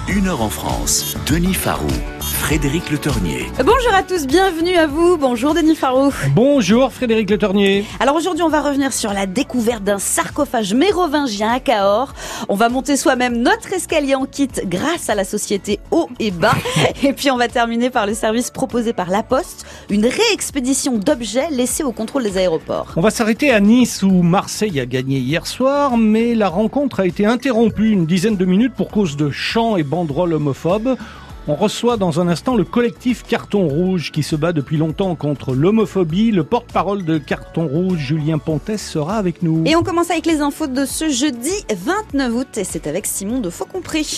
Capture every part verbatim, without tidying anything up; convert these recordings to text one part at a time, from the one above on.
Une heure en France, Denis Farou, Frédéric Le Tornier. Bonjour à tous, bienvenue à vous. Bonjour Denis Farou. Bonjour Frédéric Le Tornier. Alors aujourd'hui on va revenir sur la découverte d'un sarcophage mérovingien à Cahors. On va monter soi-même notre escalier en kit grâce à la société Haut et Bas. Et puis on va terminer par le service proposé par La Poste, une réexpédition d'objets laissés au contrôle des aéroports. On va s'arrêter à Nice où Marseille a gagné hier soir, mais la rencontre a été interrompue une dizaine de minutes pour cause de chants et banderoles homophobes. On reçoit dans un instant le collectif Carton Rouge qui se bat depuis longtemps contre l'homophobie. Le porte-parole de Carton Rouge, Julien Pontes, sera avec nous. Et on commence avec les infos de ce jeudi vingt-neuf août et c'est avec Simon de Faux Compris.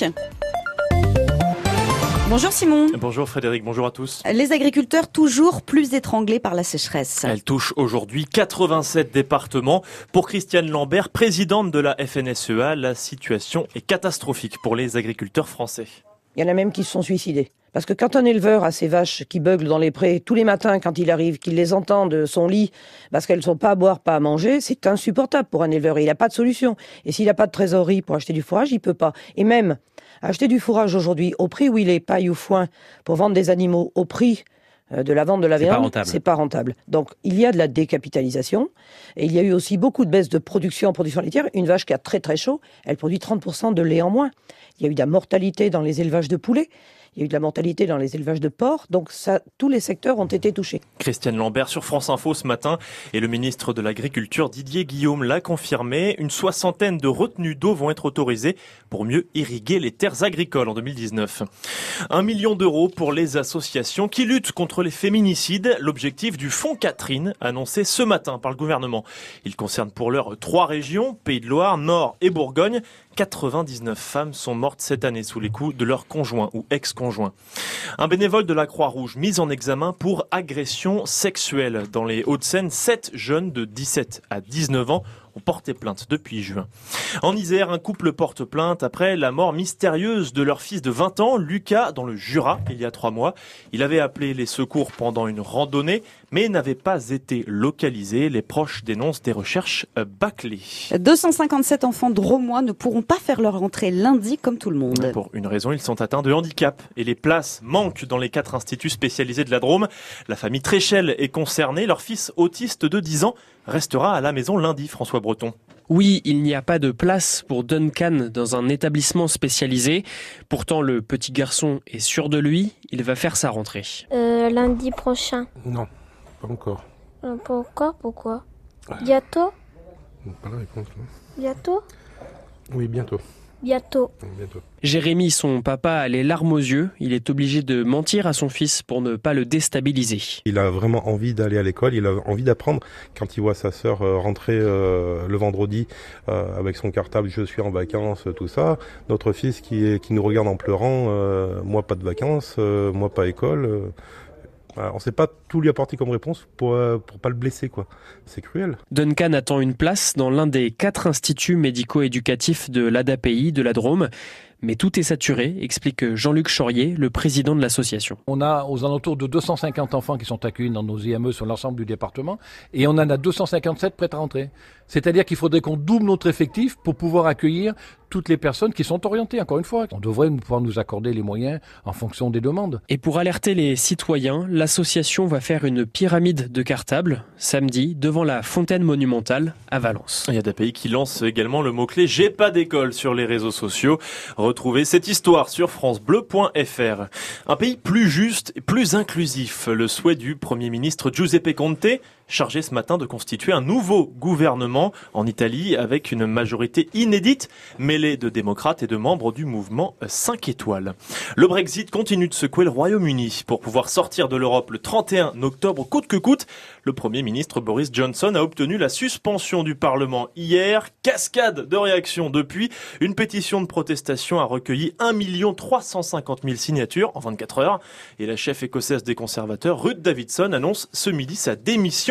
Bonjour Simon. Bonjour Frédéric, bonjour à tous. Les agriculteurs toujours plus étranglés par la sécheresse. Elle touche aujourd'hui quatre-vingt-sept départements. Pour Christiane Lambert, présidente de la F N S E A, la situation est catastrophique pour les agriculteurs français. Il y en a même qui se sont suicidés. Parce que quand un éleveur a ses vaches qui beuglent dans les prés tous les matins quand il arrive, qu'il les entend de son lit parce qu'elles ne sont pas à boire, pas à manger, c'est insupportable pour un éleveur. Il n'a pas de solution. Et s'il n'a pas de trésorerie pour acheter du fourrage, il peut pas. Et même acheter du fourrage aujourd'hui au prix où il est, paille ou foin, pour vendre des animaux au prix de la vente de la c'est viande, pas c'est pas rentable. Donc il y a de la décapitalisation et il y a eu aussi beaucoup de baisse de production en production laitière. Une vache qui a très très chaud, elle produit trente pour cent de lait en moins. Il y a eu de la mortalité dans les élevages de poulets. Il y a eu de la mortalité dans les élevages de porcs, donc ça, tous les secteurs ont été touchés. Christiane Lambert sur France Info ce matin et le ministre de l'Agriculture Didier Guillaume l'a confirmé. Une soixantaine de retenues d'eau vont être autorisées pour mieux irriguer les terres agricoles en deux mille dix-neuf. Un million d'euros pour les associations qui luttent contre les féminicides. L'objectif du Fonds Catherine annoncé ce matin par le gouvernement. Il concerne pour l'heure trois régions, Pays de Loire, Nord et Bourgogne. quatre-vingt-dix-neuf femmes sont mortes cette année sous les coups de leur conjoint ou ex-conjoint. Un bénévole de la Croix-Rouge mis en examen pour agression sexuelle. Dans les Hauts-de-Seine, sept jeunes de dix-sept à dix-neuf ans ont porté plainte depuis juin. En Isère, un couple porte plainte après la mort mystérieuse de leur fils de vingt ans, Lucas, dans le Jura, il y a trois mois. Il avait appelé les secours pendant une randonnée, mais n'avait pas été localisé. Les proches dénoncent des recherches bâclées. deux cent cinquante-sept enfants drômois ne pourront pas faire leur rentrée lundi comme tout le monde. Pour une raison, ils sont atteints de handicap et les places manquent dans les quatre instituts spécialisés de la Drôme. La famille Tréchel est concernée. Leur fils autiste de dix ans restera à la maison lundi, François Breton. Oui, il n'y a pas de place pour Duncan dans un établissement spécialisé. Pourtant, le petit garçon est sûr de lui, il va faire sa rentrée. Euh, lundi prochain. Non, pas encore. Euh, pourquoi Pourquoi Bientôt Pas la réponse. Non. Bientôt Oui, bientôt. Bientôt. bientôt. Jérémy, son papa, a les larmes aux yeux. Il est obligé de mentir à son fils pour ne pas le déstabiliser. Il a vraiment envie d'aller à l'école, il a envie d'apprendre. Quand il voit sa sœur rentrer euh, le vendredi euh, avec son cartable, je suis en vacances, tout ça. Notre fils qui, est, qui nous regarde en pleurant, euh, moi pas de vacances, euh, moi pas école. Euh, on ne sait pas tout lui apporter comme réponse pour euh, pour pas le blesser, quoi. C'est cruel. Duncan attend une place dans l'un des quatre instituts médico-éducatifs de l'A D A P I de la Drôme. Mais tout est saturé, explique Jean-Luc Chaurier, le président de l'association. On a aux alentours de deux cent cinquante enfants qui sont accueillis dans nos I M E sur l'ensemble du département et on en a deux cent cinquante-sept prêts à rentrer. C'est-à-dire qu'il faudrait qu'on double notre effectif pour pouvoir accueillir toutes les personnes qui sont orientées, encore une fois. On devrait pouvoir nous accorder les moyens en fonction des demandes. Et pour alerter les citoyens, l'association va faire une pyramide de cartables samedi devant la fontaine monumentale à Valence. Il y a des pays qui lancent également le mot-clé « J'ai pas d'école » sur les réseaux sociaux. Retrouvez cette histoire sur francebleu point f r. Un pays plus juste et plus inclusif. Le souhait du Premier ministre Giuseppe Conte, chargé ce matin de constituer un nouveau gouvernement en Italie avec une majorité inédite, mêlée de démocrates et de membres du mouvement cinq étoiles. Le Brexit continue de secouer le Royaume-Uni. Pour pouvoir sortir de l'Europe le trente et un octobre coûte que coûte, le Premier ministre Boris Johnson a obtenu la suspension du Parlement hier. Cascade de réactions depuis. Une pétition de protestation a recueilli un million trois cent cinquante mille signatures en vingt-quatre heures. Et la chef écossaise des conservateurs, Ruth Davidson, annonce ce midi sa démission.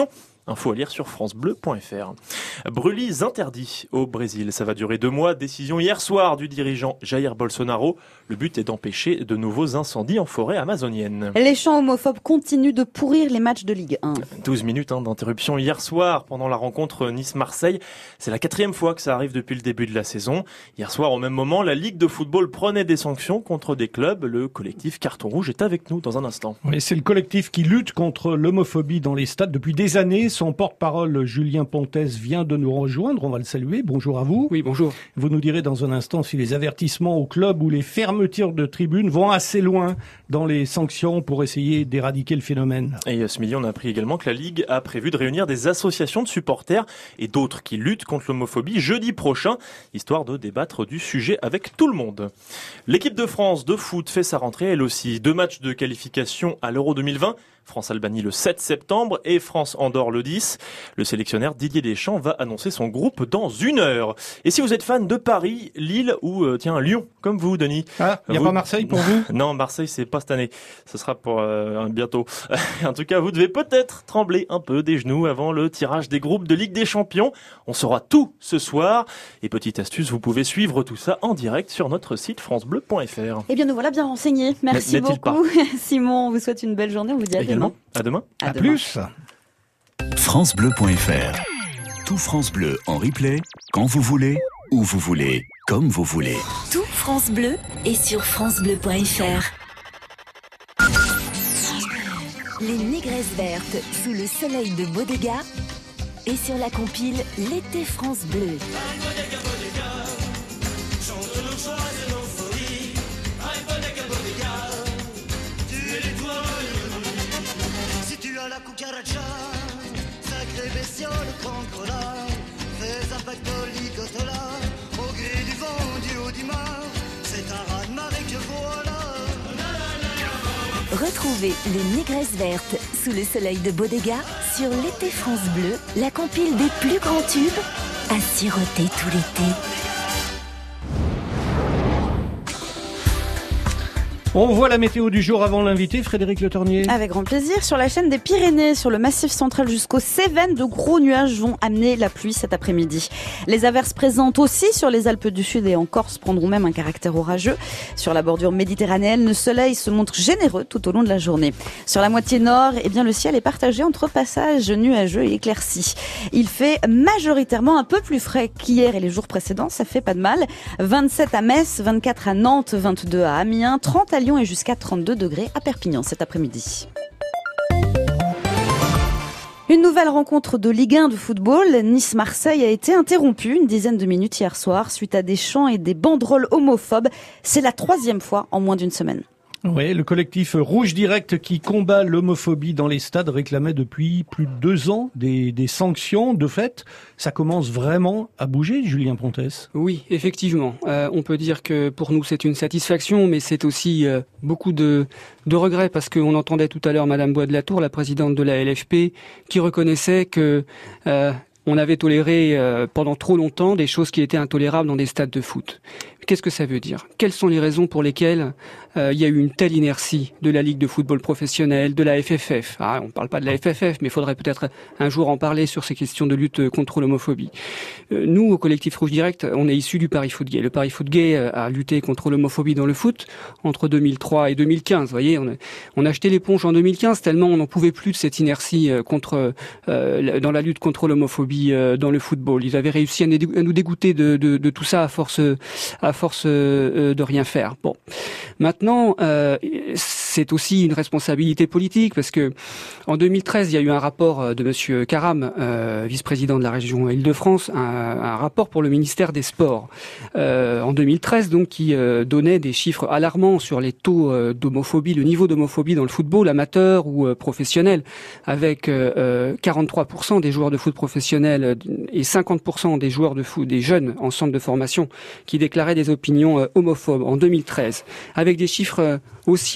Info à lire sur francebleu point fr. Brûlis interdits au Brésil. Ça va durer deux mois. Décision hier soir du dirigeant Jair Bolsonaro. Le but est d'empêcher de nouveaux incendies en forêt amazonienne. Les chants homophobes continuent de pourrir les matchs de Ligue un. douze minutes hein, d'interruption hier soir pendant la rencontre Nice-Marseille. C'est la quatrième fois que ça arrive depuis le début de la saison. Hier soir, au même moment, la Ligue de football prenait des sanctions contre des clubs. Le collectif Carton Rouge est avec nous dans un instant. Oui, c'est le collectif qui lutte contre l'homophobie dans les stades depuis des années. Son porte-parole, Julien Pontes, vient de nous rejoindre. On va le saluer. Bonjour à vous. Oui, bonjour. Vous nous direz dans un instant si les avertissements au club ou les fermetures de tribunes vont assez loin dans les sanctions pour essayer d'éradiquer le phénomène. Et ce midi, on a appris également que la Ligue a prévu de réunir des associations de supporters et d'autres qui luttent contre l'homophobie jeudi prochain, histoire de débattre du sujet avec tout le monde. L'équipe de France de foot fait sa rentrée, elle aussi. Deux matchs de qualification à l'Euro deux mille vingt. France-Albanie le sept septembre et France-Andorre le dix. Le sélectionneur Didier Deschamps va annoncer son groupe dans une heure. Et si vous êtes fan de Paris, Lille ou euh, tiens Lyon, comme vous, Denis. Ah, il n'y a vous... pas Marseille pour vous? Non, Marseille c'est pas cette année. Ce sera pour euh, bientôt. En tout cas, vous devez peut-être trembler un peu des genoux avant le tirage des groupes de Ligue des Champions. On saura tout ce soir. Et petite astuce, vous pouvez suivre tout ça en direct sur notre site francebleu point fr. Eh bien, nous voilà bien renseignés. Merci N'est-il beaucoup. Simon, on vous souhaite une belle journée. On vous dit à demain. À demain. À, à demain. plus. francebleu point fr. Tout France Bleu en replay, quand vous voulez, où vous voulez, comme vous voulez. Tout France Bleu est sur francebleu point fr. Les négresses vertes sous le soleil de Bodega et sur la compile L'été France Bleu. La cucaracha, sacré bestiole cancrola, fais un pactole ligotola, au gré du vent du haut du mar, c'est un raz-de-marée que voilà. Retrouvez les négresses vertes sous le soleil de Bodega sur l'été France Bleu, la compile des plus grands tubes à siroter tout l'été. On voit la météo du jour avant l'invité, Frédéric Le Tornier. Avec grand plaisir. Sur la chaîne des Pyrénées, sur le massif central jusqu'aux Cévennes, de gros nuages vont amener la pluie cet après-midi. Les averses présentes aussi sur les Alpes du Sud et en Corse prendront même un caractère orageux. Sur la bordure méditerranéenne, le soleil se montre généreux tout au long de la journée. Sur la moitié nord, eh bien, le ciel est partagé entre passages nuageux et éclaircis. Il fait majoritairement un peu plus frais qu'hier et les jours précédents, ça fait pas de mal. vingt-sept à Metz, vingt-quatre à Nantes, vingt-deux à Amiens, trente à Lyon et jusqu'à trente-deux degrés à Perpignan cet après-midi. Une nouvelle rencontre de Ligue un de football, Nice-Marseille, a été interrompue une dizaine de minutes hier soir suite à des chants et des banderoles homophobes. C'est la troisième fois en moins d'une semaine. Oui, le collectif Rouge Direct qui combat l'homophobie dans les stades réclamait depuis plus de deux ans des, des sanctions. De fait, ça commence vraiment à bouger, Julien Pontes. Oui, effectivement. Euh, on peut dire que pour nous c'est une satisfaction, mais c'est aussi euh, beaucoup de, de regrets parce qu'on entendait tout à l'heure Madame Bois de la Tour, la présidente de la L F P, qui reconnaissait que euh, on avait toléré euh, pendant trop longtemps des choses qui étaient intolérables dans des stades de foot. Qu'est-ce que ça veut dire? Quelles sont les raisons pour lesquelles euh, il y a eu une telle inertie de la Ligue de football professionnel, de la F F F? Ah, on ne parle pas de la F F F, mais il faudrait peut-être un jour en parler sur ces questions de lutte contre l'homophobie. Euh, nous, au collectif Rouge Direct, on est issus du Paris Foot Gay. Le Paris Foot Gay a lutté contre l'homophobie dans le foot entre deux mille trois et deux mille quinze. Vous voyez, on a, on a acheté l'éponge en deux mille quinze tellement on n'en pouvait plus de cette inertie contre, euh, dans la lutte contre l'homophobie euh, dans le football. Ils avaient réussi à nous dégoûter de, de, de tout ça à force, à force euh, de rien faire. Bon, maintenant, euh, c'est aussi une responsabilité politique parce que en deux mille treize, il y a eu un rapport de Monsieur Caram, euh, vice-président de la région Île-de-France, un, un rapport pour le ministère des Sports euh, en deux mille treize, donc qui euh, donnait des chiffres alarmants sur les taux euh, d'homophobie, le niveau d'homophobie dans le football amateur ou euh, professionnel, avec euh, quarante-trois pour cent des joueurs de foot professionnels et cinquante pour cent des joueurs de foot, des jeunes en centre de formation, qui déclaraient des opinions euh, homophobes en deux mille treize, avec des chiffres euh, aussi alarmants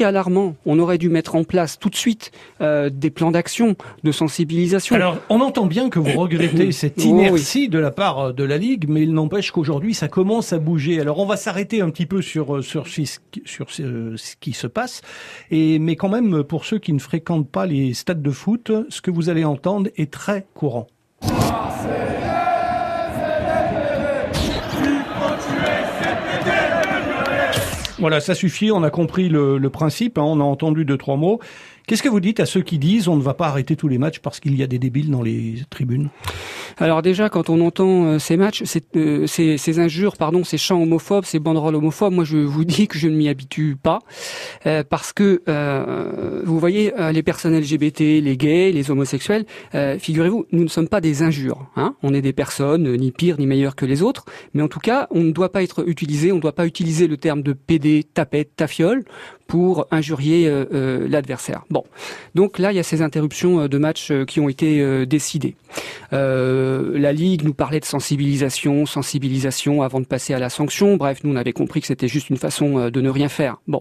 Effectivement, on aurait dû mettre en place tout de suite euh, des plans d'action, de sensibilisation. Alors, on entend bien que vous regrettez cette inertie oh, oui. de la part de la Ligue, mais il n'empêche qu'aujourd'hui, ça commence à bouger. Alors, on va s'arrêter un petit peu sur sur sur, sur ce, ce qui se passe, et mais quand même, pour ceux qui ne fréquentent pas les stades de foot, ce que vous allez entendre est très courant. Voilà, ça suffit, on a compris le, le principe, hein, on a entendu deux, trois mots. Qu'est-ce que vous dites à ceux qui disent on ne va pas arrêter tous les matchs parce qu'il y a des débiles dans les tribunes ? Alors déjà, quand on entend euh, ces matchs, ces, euh, ces, ces injures, pardon, ces chants homophobes, ces banderoles homophobes, moi je vous dis que je ne m'y habitue pas, euh, parce que euh, vous voyez, euh, les personnes L G B T, les gays, les homosexuels, euh, figurez-vous, nous ne sommes pas des injures, hein. On est des personnes, euh, ni pires ni meilleures que les autres, mais en tout cas, on ne doit pas être utilisé, on ne doit pas utiliser le terme de pédé, tapette, tafiole pour injurier euh, euh, l'adversaire. Bon, donc là, il y a ces interruptions de matchs qui ont été euh, décidées. Euh, la Ligue nous parlait de sensibilisation, sensibilisation avant de passer à la sanction. Bref, nous, on avait compris que c'était juste une façon de ne rien faire. Bon,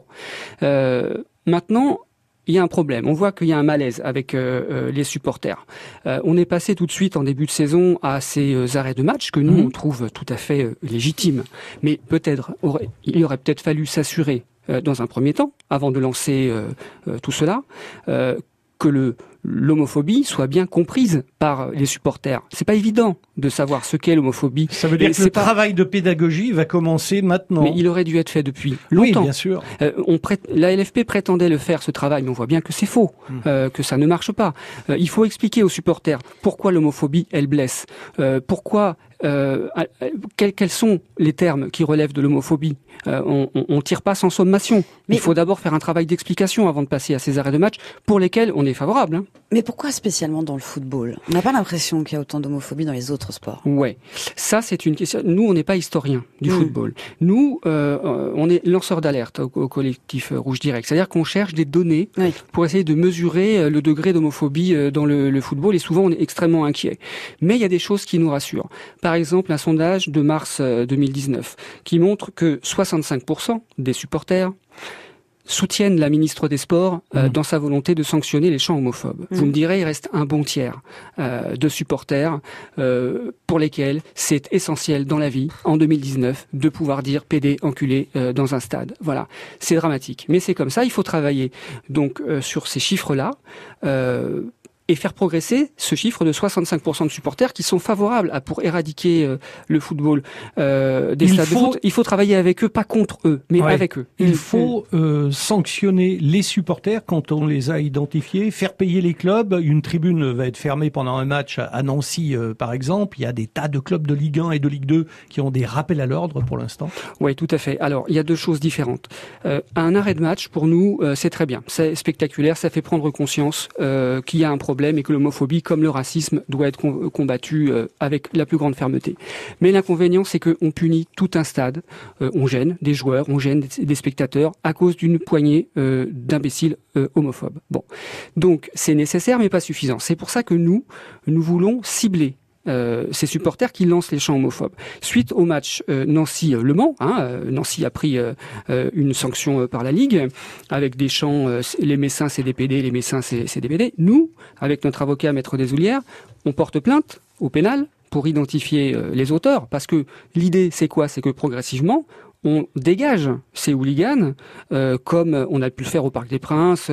euh, maintenant, il y a un problème. On voit qu'il y a un malaise avec euh, les supporters. Euh, on est passé tout de suite en début de saison à ces euh, arrêts de match que nous, mmh. on trouve tout à fait euh, légitimes. Mais peut-être, aurait, il aurait peut-être fallu s'assurer euh, dans un premier temps, avant de lancer euh, euh, tout cela, euh, que le l'homophobie soit bien comprise par les supporters. C'est pas évident de savoir ce qu'est l'homophobie. Ça veut dire que le pas... travail de pédagogie va commencer maintenant. Mais il aurait dû être fait depuis longtemps. Oui, bien sûr. Euh, on prête... La L F P prétendait le faire, ce travail, mais on voit bien que c'est faux, mmh. euh, que ça ne marche pas. Euh, il faut expliquer aux supporters pourquoi l'homophobie, elle blesse. Euh, pourquoi Euh, quels, quels sont les termes qui relèvent de l'homophobie ? euh, On ne tire pas sans sommation. Mais il faut d'abord faire un travail d'explication avant de passer à ces arrêts de match pour lesquels on est favorable. Hein. Mais pourquoi spécialement dans le football ? On n'a pas l'impression qu'il y a autant d'homophobie dans les autres sports. Ouais, ça c'est une question. Nous, on n'est pas historiens du mmh. football. Nous, euh, on est lanceurs d'alerte au, au collectif Rouge Direct. C'est-à-dire qu'on cherche des données oui. pour essayer de mesurer le degré d'homophobie dans le, le football. Et souvent, on est extrêmement inquiet. Mais il y a des choses qui nous rassurent. Par exemple, un sondage de mars deux mille dix-neuf qui montre que soixante-cinq pour cent des supporters soutiennent la ministre des Sports euh, mmh. dans sa volonté de sanctionner les chants homophobes. Mmh. Vous me direz, il reste un bon tiers euh, de supporters euh, pour lesquels c'est essentiel dans la vie, en deux mille dix-neuf, de pouvoir dire pédé, enculé euh, dans un stade. Voilà, c'est dramatique. Mais c'est comme ça, il faut travailler donc euh, sur ces chiffres-là. Euh, et faire progresser ce chiffre de soixante-cinq pour cent de supporters qui sont favorables à pour éradiquer euh, le football euh, des il stades faut... de foot. Il faut travailler avec eux, pas contre eux, mais ouais. avec eux. Il faut euh, sanctionner les supporters quand on les a identifiés, faire payer les clubs. Une tribune va être fermée pendant un match à Nancy, euh, par exemple. Il y a des tas de clubs de Ligue un et de Ligue deux qui ont des rappels à l'ordre pour l'instant. Oui, tout à fait. Alors, il y a deux choses différentes. Euh, un arrêt de match, pour nous, euh, c'est très bien. C'est spectaculaire, ça fait prendre conscience euh, qu'il y a un problème et que l'homophobie, comme le racisme, doit être combattue euh, avec la plus grande fermeté. Mais l'inconvénient, c'est qu'on punit tout un stade, euh, on gêne des joueurs, on gêne des, des spectateurs à cause d'une poignée euh, d'imbéciles euh, homophobes. Bon, donc c'est nécessaire mais pas suffisant. C'est pour ça que nous, nous voulons cibler Euh, ces supporters qui lancent les chants homophobes. Suite au match euh, Nancy-Le Mans, hein, euh, Nancy a pris euh, euh, une sanction euh, par la Ligue avec des chants euh, les Messins c'est des pédés, les Messins c'est, c'est des pédés. Nous, avec notre avocat Maître Desoulières, on porte plainte au pénal pour identifier euh, les auteurs, parce que l'idée c'est quoi ? C'est que progressivement on dégage ces hooligans, euh, comme on a pu le faire au Parc des Princes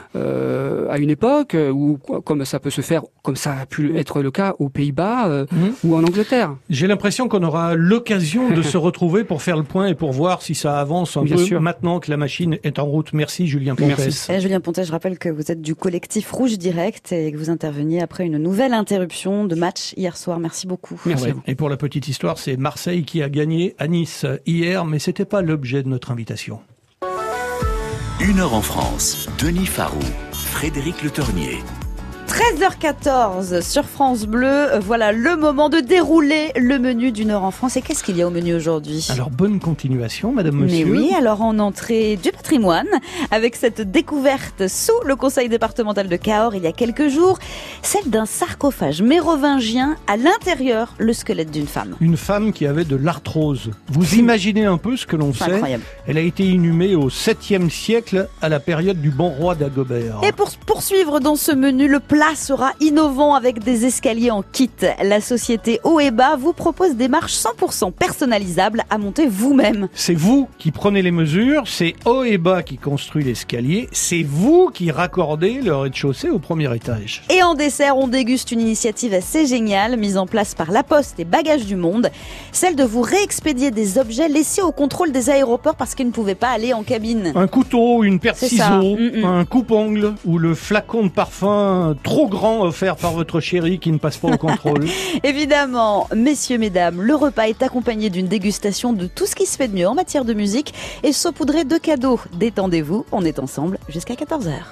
euh, à une époque, ou comme ça peut se faire, comme ça a pu être le cas aux Pays-Bas euh, mmh. ou en Angleterre. J'ai l'impression qu'on aura l'occasion de se retrouver pour faire le point et pour voir si ça avance un Bien peu sûr. Maintenant que la machine est en route. Merci Julien Pontes. Merci. Et Julien Pontes, je rappelle que vous êtes du collectif Rouge Direct et que vous interveniez après une nouvelle interruption de match hier soir. Merci beaucoup. Merci ouais. à vous. Et pour la petite histoire, c'est Marseille qui a gagné à Nice hier, mais c'était pas l'objet de notre invitation. Une heure en France, Denis Farou, Frédéric Le Tornier. treize heures quatorze sur France Bleu, voilà le moment de dérouler le menu d'une heure en France. Et qu'est-ce qu'il y a au menu aujourd'hui ? Alors, bonne continuation, madame, monsieur. Mais oui, alors en entrée du patrimoine, avec cette découverte sous le conseil départemental de Cahors il y a quelques jours, celle d'un sarcophage mérovingien, à l'intérieur le squelette d'une femme. Une femme qui avait de l'arthrose. Vous imaginez un peu ce que l'on C'est sait. incroyable. Elle a été inhumée au septième siècle, à la période du bon roi d'Agobert. Et pour poursuivre dans ce menu, le plat sera innovant avec des escaliers en kit. La société Haut et Bas vous propose des marches cent pour cent personnalisables à monter vous-même. C'est vous qui prenez les mesures, c'est Haut et Bas qui construit l'escalier, c'est vous qui raccordez le rez-de-chaussée au premier étage. Et en dessert, on déguste une initiative assez géniale, mise en place par La Poste et Bagages du Monde, celle de vous réexpédier des objets laissés au contrôle des aéroports parce qu'ils ne pouvaient pas aller en cabine. Un couteau, une paire de C'est ça. ciseaux, Mm-mm. un coupe-ongle ou le flacon de parfum trop grand offert par votre chéri qui ne passe pas au contrôle. Évidemment, messieurs, mesdames, le repas est accompagné d'une dégustation de tout ce qui se fait de mieux en matière de musique et saupoudré de cadeaux. Détendez-vous, on est ensemble jusqu'à quatorze heures.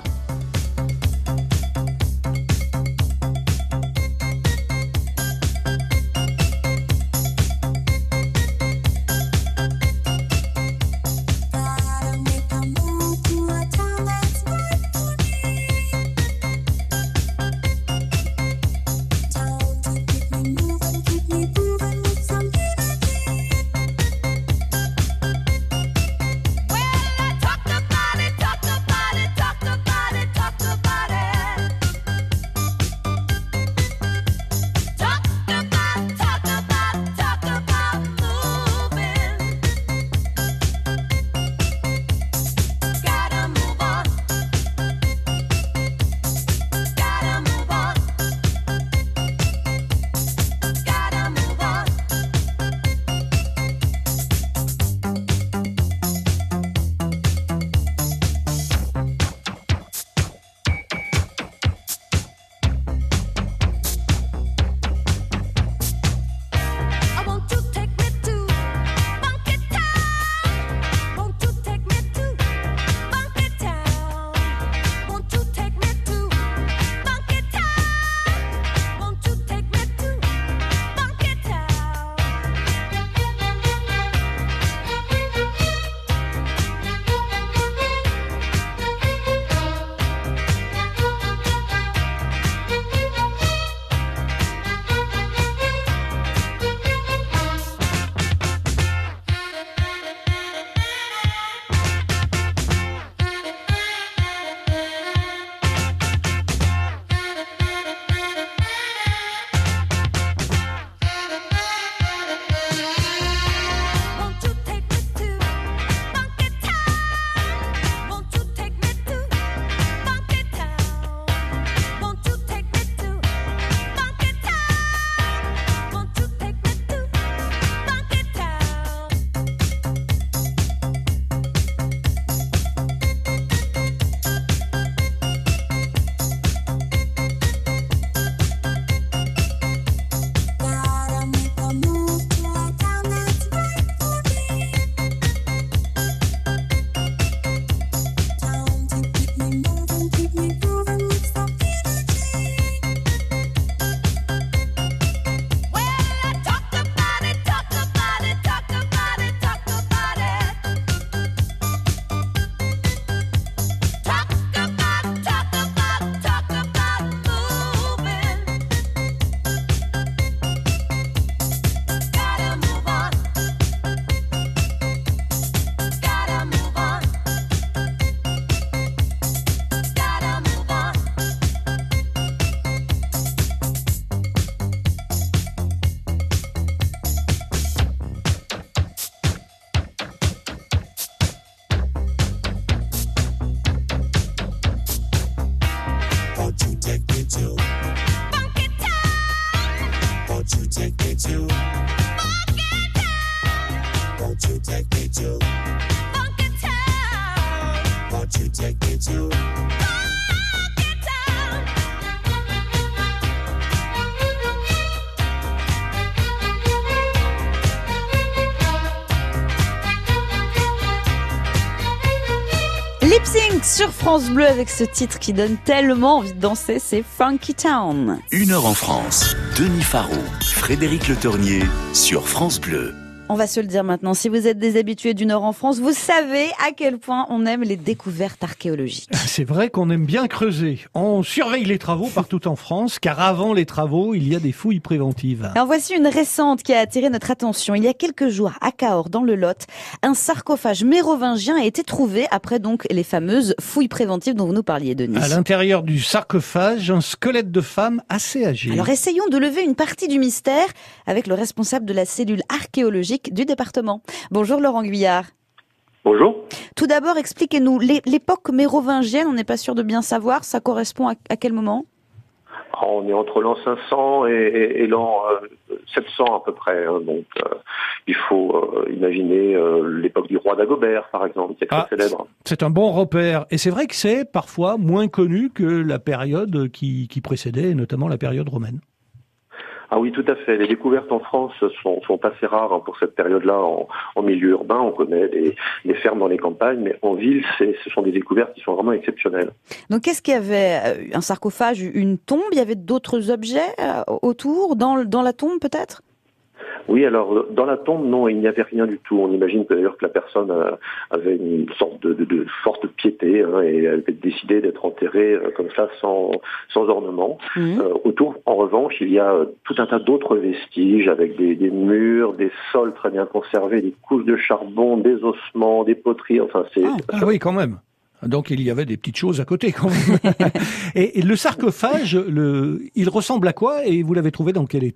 Lip Sync sur France Bleu avec ce titre qui donne tellement envie de danser, c'est Funky Town. Une heure en France, Denis Farou, Frédéric Le Tournier sur France Bleu. On va se le dire maintenant, si vous êtes des habitués du Nord en France, vous savez à quel point on aime les découvertes archéologiques. C'est vrai qu'on aime bien creuser. On surveille les travaux partout en France, car avant les travaux, il y a des fouilles préventives. En voici une récente qui a attiré notre attention. Il y a quelques jours, à Cahors, dans le Lot, un sarcophage mérovingien a été trouvé après donc les fameuses fouilles préventives dont vous nous parliez, Denis. À l'intérieur du sarcophage, un squelette de femme assez âgée. Alors essayons de lever une partie du mystère avec le responsable de la cellule archéologique du département. Bonjour Laurent Guyard. Bonjour. Tout d'abord, expliquez-nous, l'époque mérovingienne, on n'est pas sûr de bien savoir, ça correspond à, à quel moment ? On est entre l'an cinq cents et, et, et l'an euh, sept cents à peu près. Hein, donc euh, il faut euh, imaginer euh, l'époque du roi Dagobert, par exemple, qui est très ah, célèbre. C'est un bon repère. Et c'est vrai que c'est parfois moins connu que la période qui, qui précédait, notamment la période romaine. Ah oui, tout à fait. Les découvertes en France sont, sont assez rares hein, pour cette période-là en, en milieu urbain. On connaît des, des fermes dans les campagnes, mais en ville, c'est, ce sont des découvertes qui sont vraiment exceptionnelles. Donc, qu'est-ce qu'il y avait ? Un sarcophage, une tombe ? Il y avait d'autres objets autour, dans, dans la tombe peut-être ? Oui, alors dans la tombe, non, il n'y avait rien du tout. On imagine que, d'ailleurs que la personne euh, avait une sorte de, de, de forte piété hein, et elle avait décidé d'être enterrée euh, comme ça, sans, sans ornement. Mmh. Euh, autour, en revanche, il y a euh, tout un tas d'autres vestiges avec des, des murs, des sols très bien conservés, des couches de charbon, des ossements, des poteries. Enfin, c'est. Ah, ah oui, quand même. Donc il y avait des petites choses à côté quand même. et, et le sarcophage, le, il ressemble à quoi et vous l'avez trouvé dans quel état ?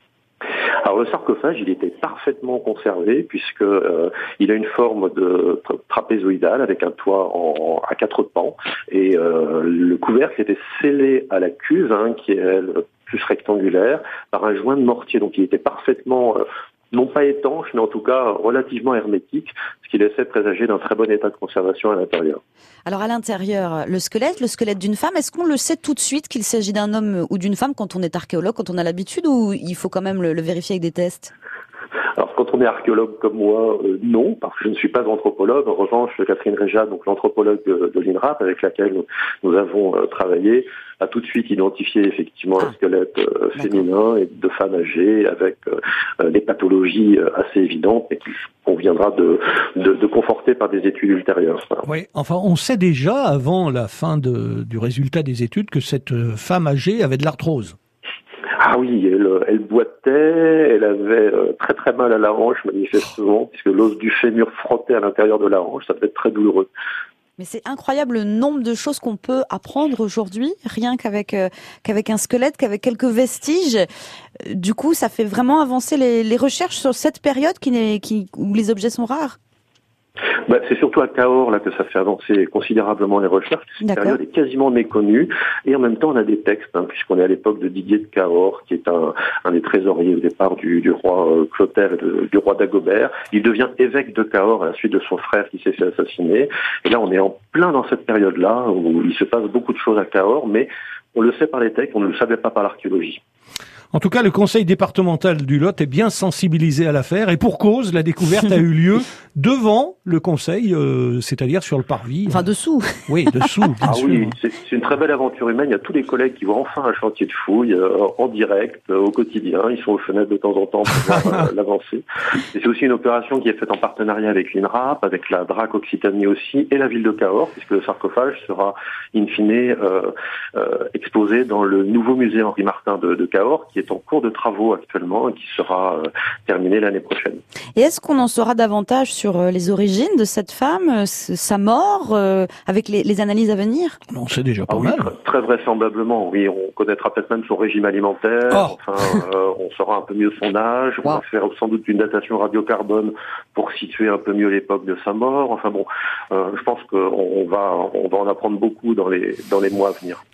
Alors le sarcophage, il était parfaitement conservé puisque euh, il a une forme de tra- trapézoïdale avec un toit en, à quatre pans et euh, le couvercle était scellé à la cuve, hein, qui est elle, plus rectangulaire, par un joint de mortier. Donc il était parfaitement euh, non pas étanche, mais en tout cas relativement hermétique, ce qui laissait présager d'un très bon état de conservation à l'intérieur. Alors à l'intérieur, le squelette, le squelette d'une femme, est-ce qu'on le sait tout de suite qu'il s'agit d'un homme ou d'une femme quand on est archéologue, quand on a l'habitude, ou il faut quand même le, le vérifier avec des tests ? Alors, quand on est archéologue comme moi, euh, non, parce que je ne suis pas anthropologue. En revanche, Catherine Réja, donc l'anthropologue de, de l'INRAP, avec laquelle nous, nous avons euh, travaillé, a tout de suite identifié effectivement ah, un squelette euh, féminin et de femmes âgées avec euh, des pathologies euh, assez évidentes et qu'il conviendra de, de, de conforter par des études ultérieures. Voilà. Oui, enfin, on sait déjà, avant la fin de, du résultat des études, que cette femme âgée avait de l'arthrose. Ah oui, elle, elle boitait, elle avait euh, très très mal à la hanche manifestement, puisque l'os du fémur frottait à l'intérieur de la hanche, ça devait être très douloureux. Mais c'est incroyable le nombre de choses qu'on peut apprendre aujourd'hui, rien qu'avec euh, qu'avec un squelette, qu'avec quelques vestiges. Du coup, ça fait vraiment avancer les, les recherches sur cette période qui n'est, qui, où les objets sont rares. Bah, c'est surtout à Cahors là que ça fait avancer considérablement les recherches. Cette D'accord. période est quasiment méconnue et en même temps on a des textes, hein, puisqu'on est à l'époque de Didier de Cahors, qui est un, un des trésoriers au départ du, du roi euh, Clotaire et de, du roi Dagobert. Il devient évêque de Cahors à la suite de son frère qui s'est fait assassiner. Et là on est en plein dans cette période-là où il se passe beaucoup de choses à Cahors, mais on le sait par les textes, on ne le savait pas par l'archéologie. En tout cas, le conseil départemental du Lot est bien sensibilisé à l'affaire et pour cause, la découverte a eu lieu devant le conseil, euh, c'est-à-dire sur le parvis. Enfin, dessous. Oui, dessous, bien ah sûr. Oui, c'est, c'est une très belle aventure humaine. Il y a tous les collègues qui voient enfin un chantier de fouilles euh, en direct, euh, au quotidien. Ils sont aux fenêtres de temps en temps pour voir euh, l'avancée. Et c'est aussi une opération qui est faite en partenariat avec l'INRAP, avec la D R A C Occitanie aussi, et la ville de Cahors, puisque le sarcophage sera in fine euh, euh, exposé dans le nouveau musée Henri Martin de, de Cahors, qui est en cours de travaux actuellement et qui sera euh, terminé l'année prochaine. Et est-ce qu'on en saura davantage sur euh, les origines de cette femme, euh, sa mort, euh, avec les, les analyses à venir ? On sait déjà pas ah, mal. Oui, très, très vraisemblablement, oui. On connaîtra peut-être même son régime alimentaire. Oh. Enfin, euh, on saura un peu mieux son âge. Wow. On va faire sans doute une datation radiocarbone pour situer un peu mieux l'époque de sa mort. Enfin bon, euh, je pense qu'on va, on va en apprendre beaucoup dans les, dans les mois à venir.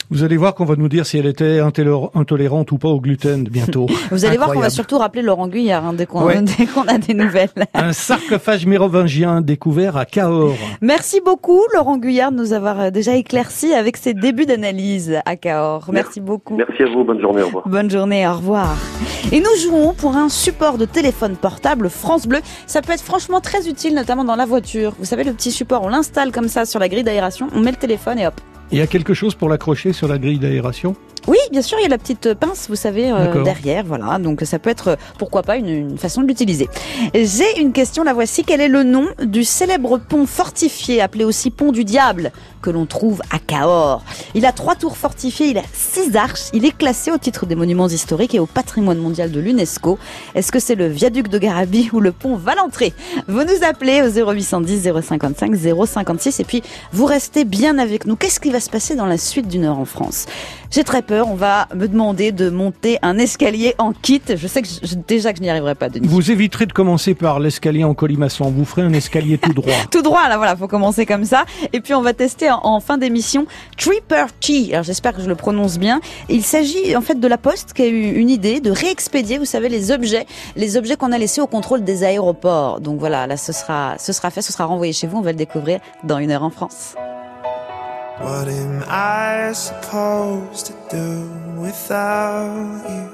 Vous allez voir qu'on va nous dire si elle était intolér- intolérante ou pas au gluten bientôt. Vous allez Incroyable. voir qu'on va surtout rappeler Laurent Guyard hein, dès, qu'on, Ouais. dès qu'on a des nouvelles. Un sarcophage mérovingien découvert à Cahors. Merci beaucoup Laurent Guyard de nous avoir déjà éclairci avec ses débuts d'analyse à Cahors. Merci beaucoup. Merci à vous, bonne journée, au revoir. Bonne journée, au revoir. Et nous jouons pour un support de téléphone portable France Bleu. Ça peut être franchement très utile, notamment dans la voiture. Vous savez, le petit support, on l'installe comme ça sur la grille d'aération, on met le téléphone et hop. Il y a quelque chose pour l'accrocher sur la grille d'aération ? Oui, bien sûr, il y a la petite pince, vous savez, euh, D'accord. derrière, voilà. Donc ça peut être, pourquoi pas, une, une façon de l'utiliser. J'ai une question, la voici. Quel est le nom du célèbre pont fortifié, appelé aussi pont du diable, que l'on trouve à Cahors? Il a trois tours fortifiées, il a six arches, il est classé au titre des monuments historiques et au patrimoine mondial de l'UNESCO. Est-ce que c'est le viaduc de Garabie ou le pont Valentré? Vous nous appelez au zéro huit cent dix zéro cinquante-cinq zéro cinquante-six et puis vous restez bien avec nous. Qu'est-ce qui va se passer dans la suite d'une heure en France? J'ai très peur, on va me demander de monter un escalier en kit. Je sais que je, déjà que je n'y arriverai pas, Denis. Vous éviterez de commencer par l'escalier en colimaçon. Vous ferez un escalier tout droit. Tout droit, là, voilà, faut commencer comme ça. Et puis, on va tester en, en fin d'émission Triperty. Alors, j'espère que je le prononce bien. Il s'agit, en fait, de la Poste qui a eu une idée de réexpédier, vous savez, les objets, les objets qu'on a laissés au contrôle des aéroports. Donc voilà, là, ce sera, ce sera fait, ce sera renvoyé chez vous. On va le découvrir dans une heure en France. What am I supposed to do without you?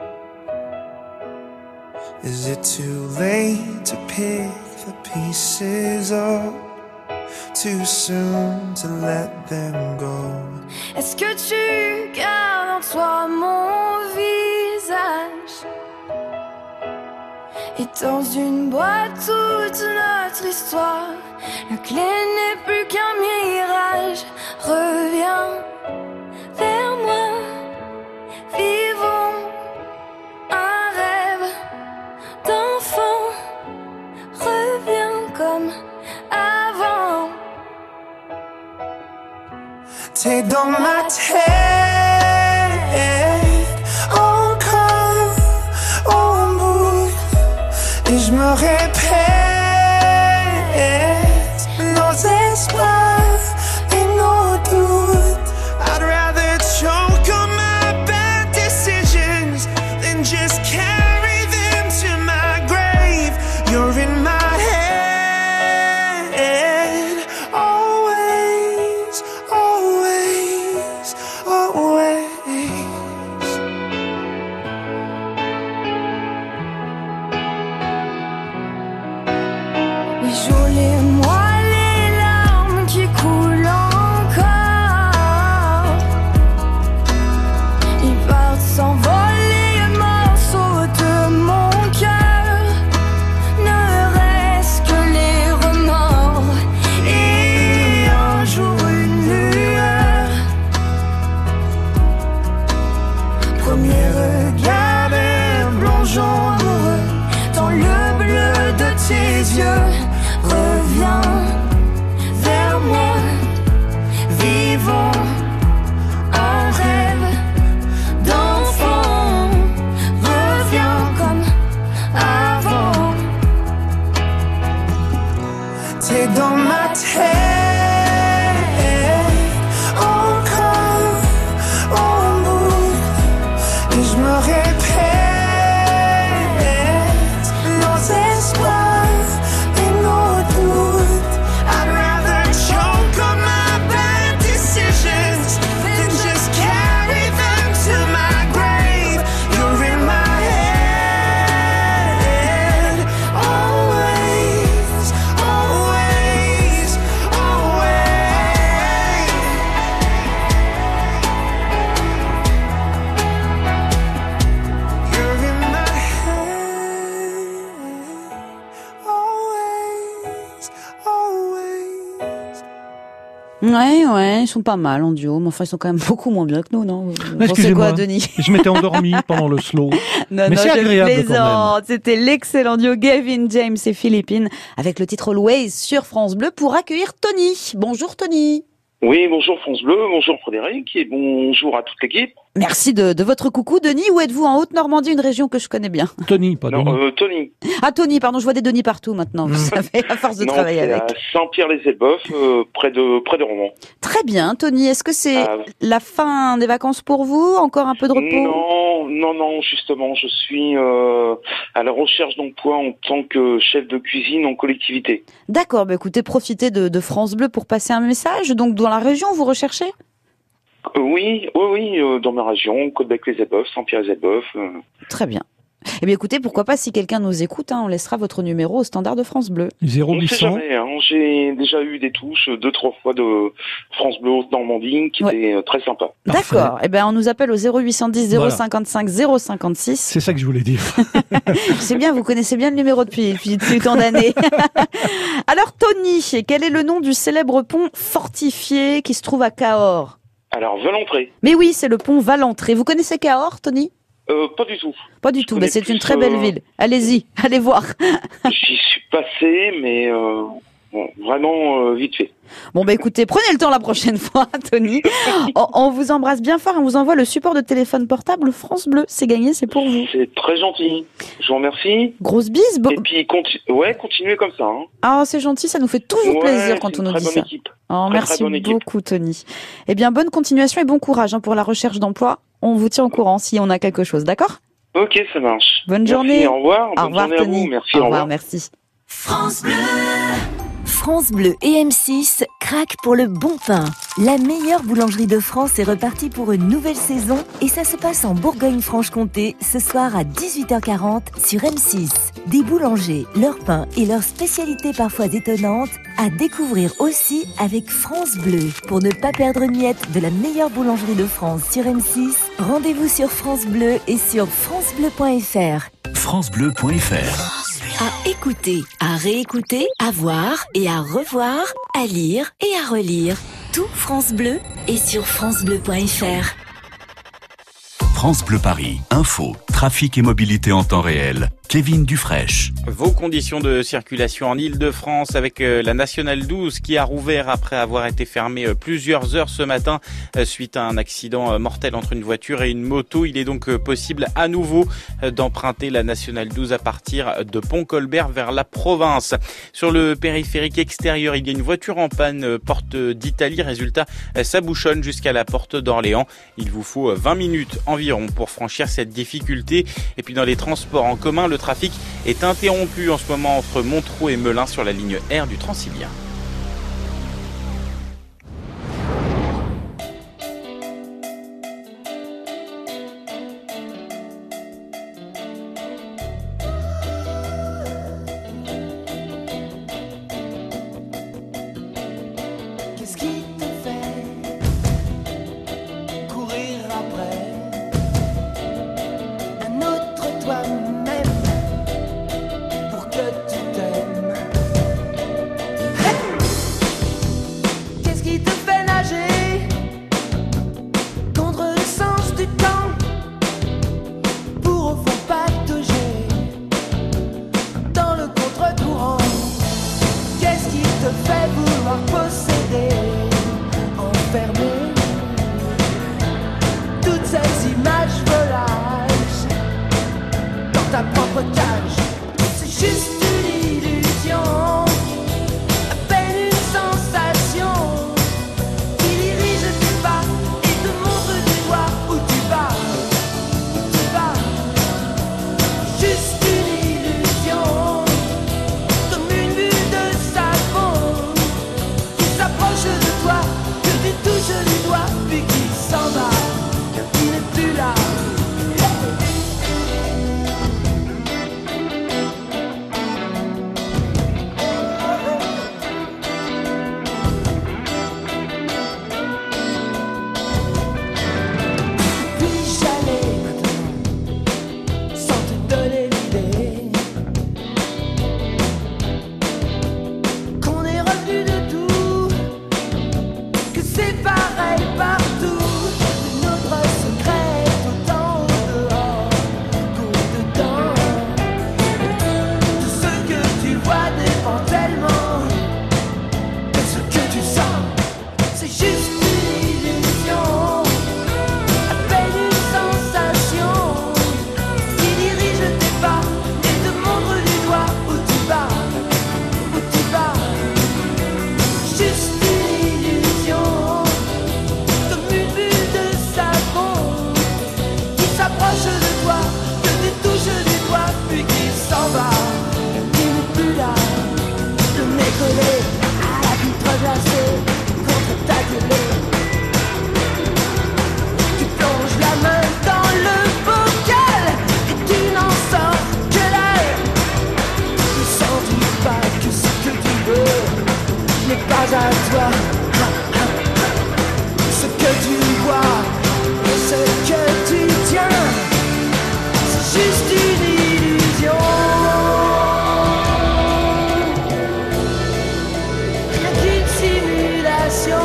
Is it too late to pick the pieces up? Too soon to let them go? Est-ce que tu gardes en toi mon visage? Et dans une boîte toute notre histoire, la clé n'est plus qu'un mirage. Reviens vers moi, vivons un rêve d'enfant. Reviens comme avant. T'es dans ma tête encore au bout, et je me répète nos espoirs et nos doutes. I'd rather choke on my bad decisions than just carry them to my grave. You're in my head, always, always, always. Les jours, les mois, les larmes qui coulent encore, ils partent s'envoler, morceaux de mon cœur. Ne reste que les remords et un jour une lueur. Premier regard d'un plongeon amoureux dans le bleu de tes yeux. Reviens vers moi, vivons un rêve d'enfant. Reviens comme avant. T'es dans ma tête encore au bout, et je me répète nos espoirs et nos doutes. I'd rather choke on my bad decisions than just carry them to my grave. You're in my head, always, always, always. You're in my head, always, always. Ouais, ouais, ils sont pas mal en duo, mais enfin, ils sont quand même beaucoup moins bien que nous, non? Vous pensez Excusez-moi, quoi, Denis? je m'étais endormi pendant le slow. Non, Mais non, c'est je agréable quand même. plaisante. C'était l'excellent duo Gavin James et Philippine avec le titre Always sur France Bleu pour accueillir Tony. Bonjour Tony. Oui, bonjour France Bleu, bonjour Frédéric et bonjour à toute l'équipe. Merci de, de votre coucou, Denis. Où êtes-vous? En Haute-Normandie, une région que je connais bien. Tony, pas Non, Denis. euh, Tony. Ah, Tony, pardon, je vois des Denis partout maintenant, vous savez, à force de Non, travailler c'est avec. à Saint-Pierre-les-Elbeuf, euh, près de près de Romans. Très Très bien, Tony. Est-ce que c'est Ah, la fin des vacances pour vous? Encore un peu de repos? Non, non, non, justement, je suis euh, à la recherche d'emploi en tant que chef de cuisine en collectivité. D'accord, bah écoutez, profitez de, de France Bleu pour passer un message. Donc, dans la région, vous recherchez? Euh, oui, oui, oui, euh, dans ma région, Côte-Bec-les-Elbeuf, Saint-Pierre-les-Elbeuf. Euh. Très bien. Eh bien, écoutez, pourquoi pas, si quelqu'un nous écoute, hein, on laissera votre numéro au standard de France Bleu. zéro On ne huit sait cents. jamais, hein, j'ai déjà eu des touches, deux, trois fois de France Bleu Haute-Normandie, qui Ouais. étaient euh, très sympas. D'accord. Eh bien, on nous appelle au zéro huit cent dix zéro cinquante-cinq zéro cinquante-six. C'est ça que je voulais dire. C'est bien, vous connaissez bien le numéro depuis, depuis, depuis tant d'années. Alors, Tony, quel est le nom du célèbre pont fortifié qui se trouve à Cahors? Alors, Valentré. Mais oui, c'est le pont Valentré. Vous connaissez Cahors, Tony? Euh, pas du tout. Pas du Je tout, connais mais c'est plus, une très belle euh, ville. Allez-y, allez voir. J'y suis passé, mais euh, bon, vraiment euh, vite fait. Bon, bah écoutez, prenez le temps la prochaine fois, Tony. On, on vous embrasse bien fort, on vous envoie le support de téléphone portable France Bleu. C'est gagné, c'est pour vous. C'est très gentil. Je vous remercie. Grosse bise. Bo- Et puis, conti- ouais, continuez comme ça. Hein. Ah, c'est gentil, ça nous fait toujours Ouais, plaisir c'est quand une on nous très dit bonne ça. équipe. Oh, Très, merci très bonne équipe. beaucoup, Tony. Eh bien, bonne continuation et bon courage hein, pour la recherche d'emploi. On vous tient au courant si on a quelque chose, d'accord? Ok, ça marche. Bonne Merci, journée. Au revoir. Au Bonne revoir, journée Tony. à vous. Merci. Au Au revoir, revoir. merci. France Bleu. France Bleu et M six craquent pour le bon pain. La meilleure boulangerie de France est repartie pour une nouvelle saison et ça se passe en Bourgogne-Franche-Comté ce soir à dix-huit heures quarante sur M six. Des boulangers, leurs pains et leurs spécialités parfois étonnantes à découvrir aussi avec France Bleu. Pour ne pas perdre une miette de la meilleure boulangerie de France sur M six, rendez-vous sur France Bleu et sur francebleu point fr. francebleu point fr. À écouter, à réécouter, à voir et à revoir, à lire et à relire. Tout France Bleu est sur francebleu point fr. France Bleu Paris. Info, trafic et mobilité en temps réel. Kevin Dufraîche. Vos conditions de circulation en Ile-de-France avec la Nationale douze qui a rouvert après avoir été fermée plusieurs heures ce matin suite à un accident mortel entre une voiture et une moto. Il est donc possible à nouveau d'emprunter la Nationale douze à partir de Pont-Colbert vers la province. Sur le périphérique extérieur, il y a une voiture en panne porte d'Italie. Résultat, ça bouchonne jusqu'à la porte d'Orléans. Il vous faut vingt minutes environ pour franchir cette difficulté. Et puis dans les transports en commun, le trafic est interrompu en ce moment entre Montereau et Melun sur la ligne R du Transilien. Qu'est-ce qui te fait courir après un autre toi-même pour que tu t'aimes? crème glacée contre ta télé. Tu plonges la main dans le bocal et tu n'en sors que l'air. Ne sens-tu pas que ce que tu veux n'est pas à toi? Ha, ha. Ce que tu vois et ce que tu tiens, c'est juste une illusion. Rien qu'une simulation.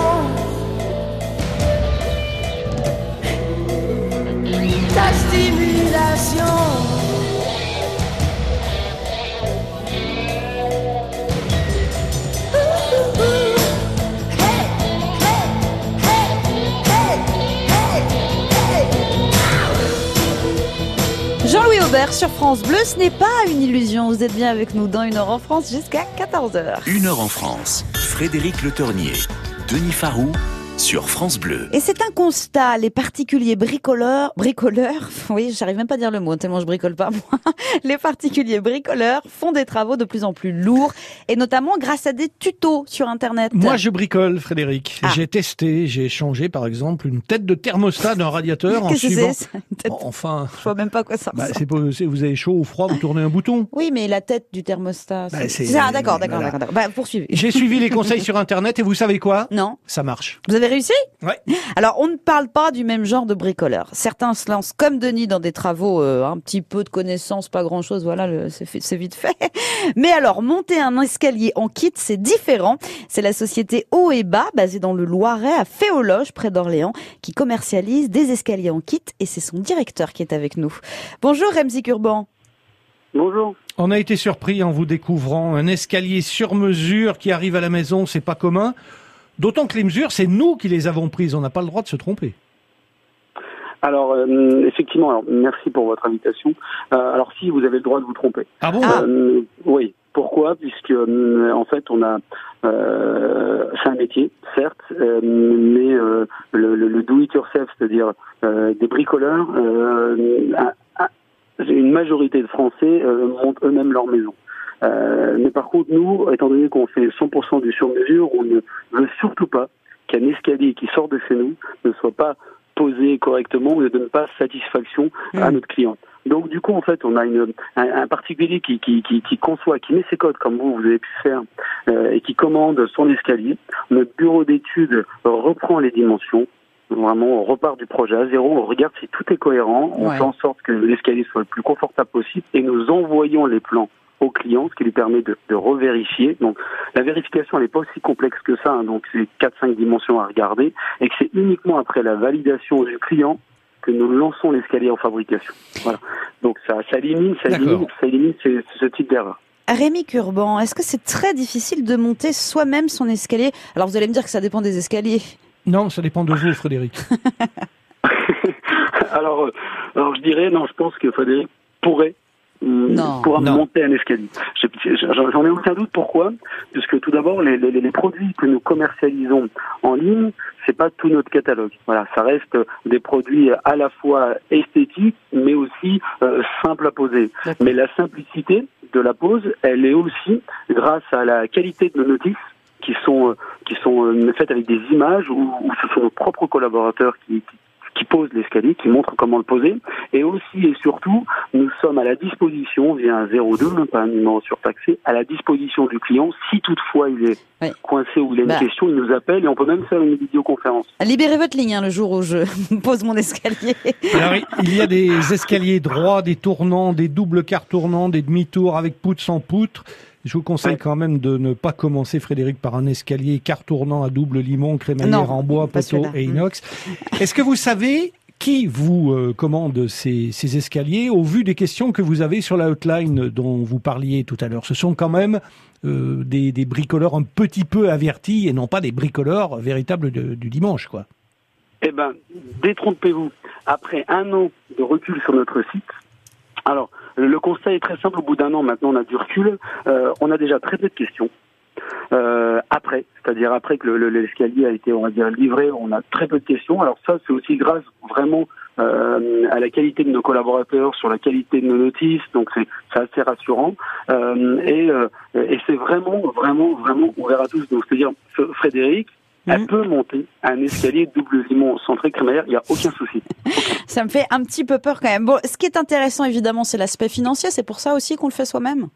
Ta stimulation. Jean-Louis Aubert sur France Bleu, ce n'est pas une illusion. Vous êtes bien avec nous dans Une heure en France jusqu'à quatorze heures. Une heure en France. Frédéric Le Tornier, Denis Farou sur France Bleu. Et c'est un constat, les particuliers bricoleurs, bricoleurs, oui, j'arrive même pas à dire le mot, tellement je bricole pas moi. Les particuliers bricoleurs font des travaux de plus en plus lourds, et notamment grâce à des tutos sur Internet. Moi, je bricole, Frédéric. Ah. J'ai testé, j'ai changé, par exemple, une tête de thermostat d'un radiateur en Qu'est-ce que suivant. c'est, ça, une tête Enfin. Je vois même pas à quoi ça Bah, ressemble. c'est pas, c'est- vous avez chaud ou froid, vous tournez un bouton. Oui, mais la tête du thermostat. Bah, c'est- c'est- c'est... Ah, d'accord, d'accord, voilà. d'accord, d'accord. Bah, poursuivez. J'ai suivi les conseils sur Internet et vous savez quoi? Non. Ça marche. Vous avez réussi? Ouais. Alors, on ne parle pas du même genre de bricoleurs. Certains se lancent comme Denis dans des travaux, euh, un petit peu de connaissances, pas grand-chose, voilà, le, c'est, fait- c'est vite fait. Mais alors, monter un escalier en kit, c'est différent. C'est la société Haut et Bas, basée dans le Loiret, à Féologe, près d'Orléans, qui commercialise des escaliers en kit, et c'est son directeur qui est avec nous. Bonjour, Remzi Kurban. Bonjour. On a été surpris en vous découvrant un escalier sur mesure qui arrive à la maison, c'est pas commun. D'autant que les mesures, c'est nous qui les avons prises. On n'a pas le droit de se tromper. Alors, euh, effectivement, alors, merci pour votre invitation. Euh, alors, si, vous avez le droit de vous tromper. Ah bon Euh, Oui. Pourquoi? Puisque, euh, en fait, on a... Euh, c'est un métier, certes, euh, mais euh, le, le, le do-it-yourself, c'est-à-dire euh, des bricoleurs, euh, un- un- une majorité de Français euh, montent eux-mêmes leur maison. Euh, mais par contre, nous, étant donné qu'on fait cent pour cent du sur-mesure, on ne veut surtout pas qu'un escalier qui sort de chez nous ne soit pas posé correctement ou ne donne pas satisfaction mmh. à notre client. Donc du coup, en fait, on a une, un, un particulier qui, qui, qui, qui conçoit, qui met ses codes comme vous, vous avez pu faire, euh, et qui commande son escalier. Notre bureau d'études reprend les dimensions. Vraiment, on repart du projet à zéro, on regarde si tout est cohérent, on Ouais. fait en sorte que l'escalier soit le plus confortable possible et nous envoyons les plans au client, ce qui lui permet de, de revérifier. Donc la vérification, elle n'est pas aussi complexe que ça, hein, donc c'est quatre cinq dimensions à regarder, et que c'est uniquement après la validation du client que nous lançons l'escalier en fabrication. Voilà. Donc ça, ça élimine, ça élimine, ça élimine ce, ce type d'erreur. Rémi Kurban, est-ce que c'est très difficile de monter soi-même son escalier? Alors vous allez me dire que ça dépend des escaliers. Non, ça dépend de vous, Frédéric. alors, euh, alors je dirais, non, je pense que Frédéric pourrait Non. pourra Non. monter un escalier. J'ai- J'en j'en ai aucun doute. Pourquoi? Puisque tout d'abord, les, les, les produits que nous commercialisons en ligne, c'est pas tout notre catalogue. Voilà, ça reste des produits à la fois esthétiques, mais aussi euh, simples à poser. Mais la simplicité de la pose, elle est aussi grâce à la qualité de nos notices, qui sont euh, qui sont euh, faites avec des images où, où ce sont nos propres collaborateurs qui, qui qui posent l'escalier, qui montrent comment le poser, et aussi et surtout, nous sommes à la disposition, via un zéro deux, pas un numéro surtaxé, à la disposition du client, si toutefois il est Oui. coincé ou il a une Bah. question, il nous appelle et on peut même faire une vidéoconférence. Libérez votre ligne hein, le jour où je pose mon escalier. Alors, il y a des escaliers droits, des tournants, des doubles quarts tournants, des demi-tours avec poutre, sans poutre. Je vous conseille Ouais. quand même de ne pas commencer, Frédéric, par un escalier quart tournant à double limon, crémaillère Non, en bois, pas poteau celui-là. et inox. Est-ce que vous savez qui vous euh, commande ces, ces escaliers au vu des questions que vous avez sur la hotline dont vous parliez tout à l'heure? Ce sont quand même euh, des, des bricoleurs un petit peu avertis et non pas des bricoleurs véritables de- du dimanche, quoi. Eh ben, détrompez-vous. Après un an de recul sur notre site, alors, le constat est très simple. Au bout d'un an, maintenant, on a du recul. Euh, on a déjà très peu de questions. Euh, après, c'est-à-dire après que le- le- l'escalier a été, on va dire, livré, on a très peu de questions. Alors ça, c'est aussi grâce vraiment euh, à la qualité de nos collaborateurs, sur la qualité de nos notices, donc c'est, c'est assez rassurant. Euh, et, euh, et c'est vraiment, vraiment, vraiment ouvert à tous. Donc c'est-à-dire, Frédéric, mmh. elle peut monter un escalier double limon centré crémaillère, il n'y a aucun souci. Ça me fait un petit peu peur quand même. Bon, ce qui est intéressant évidemment, c'est l'aspect financier. C'est pour ça aussi qu'on le fait soi-même.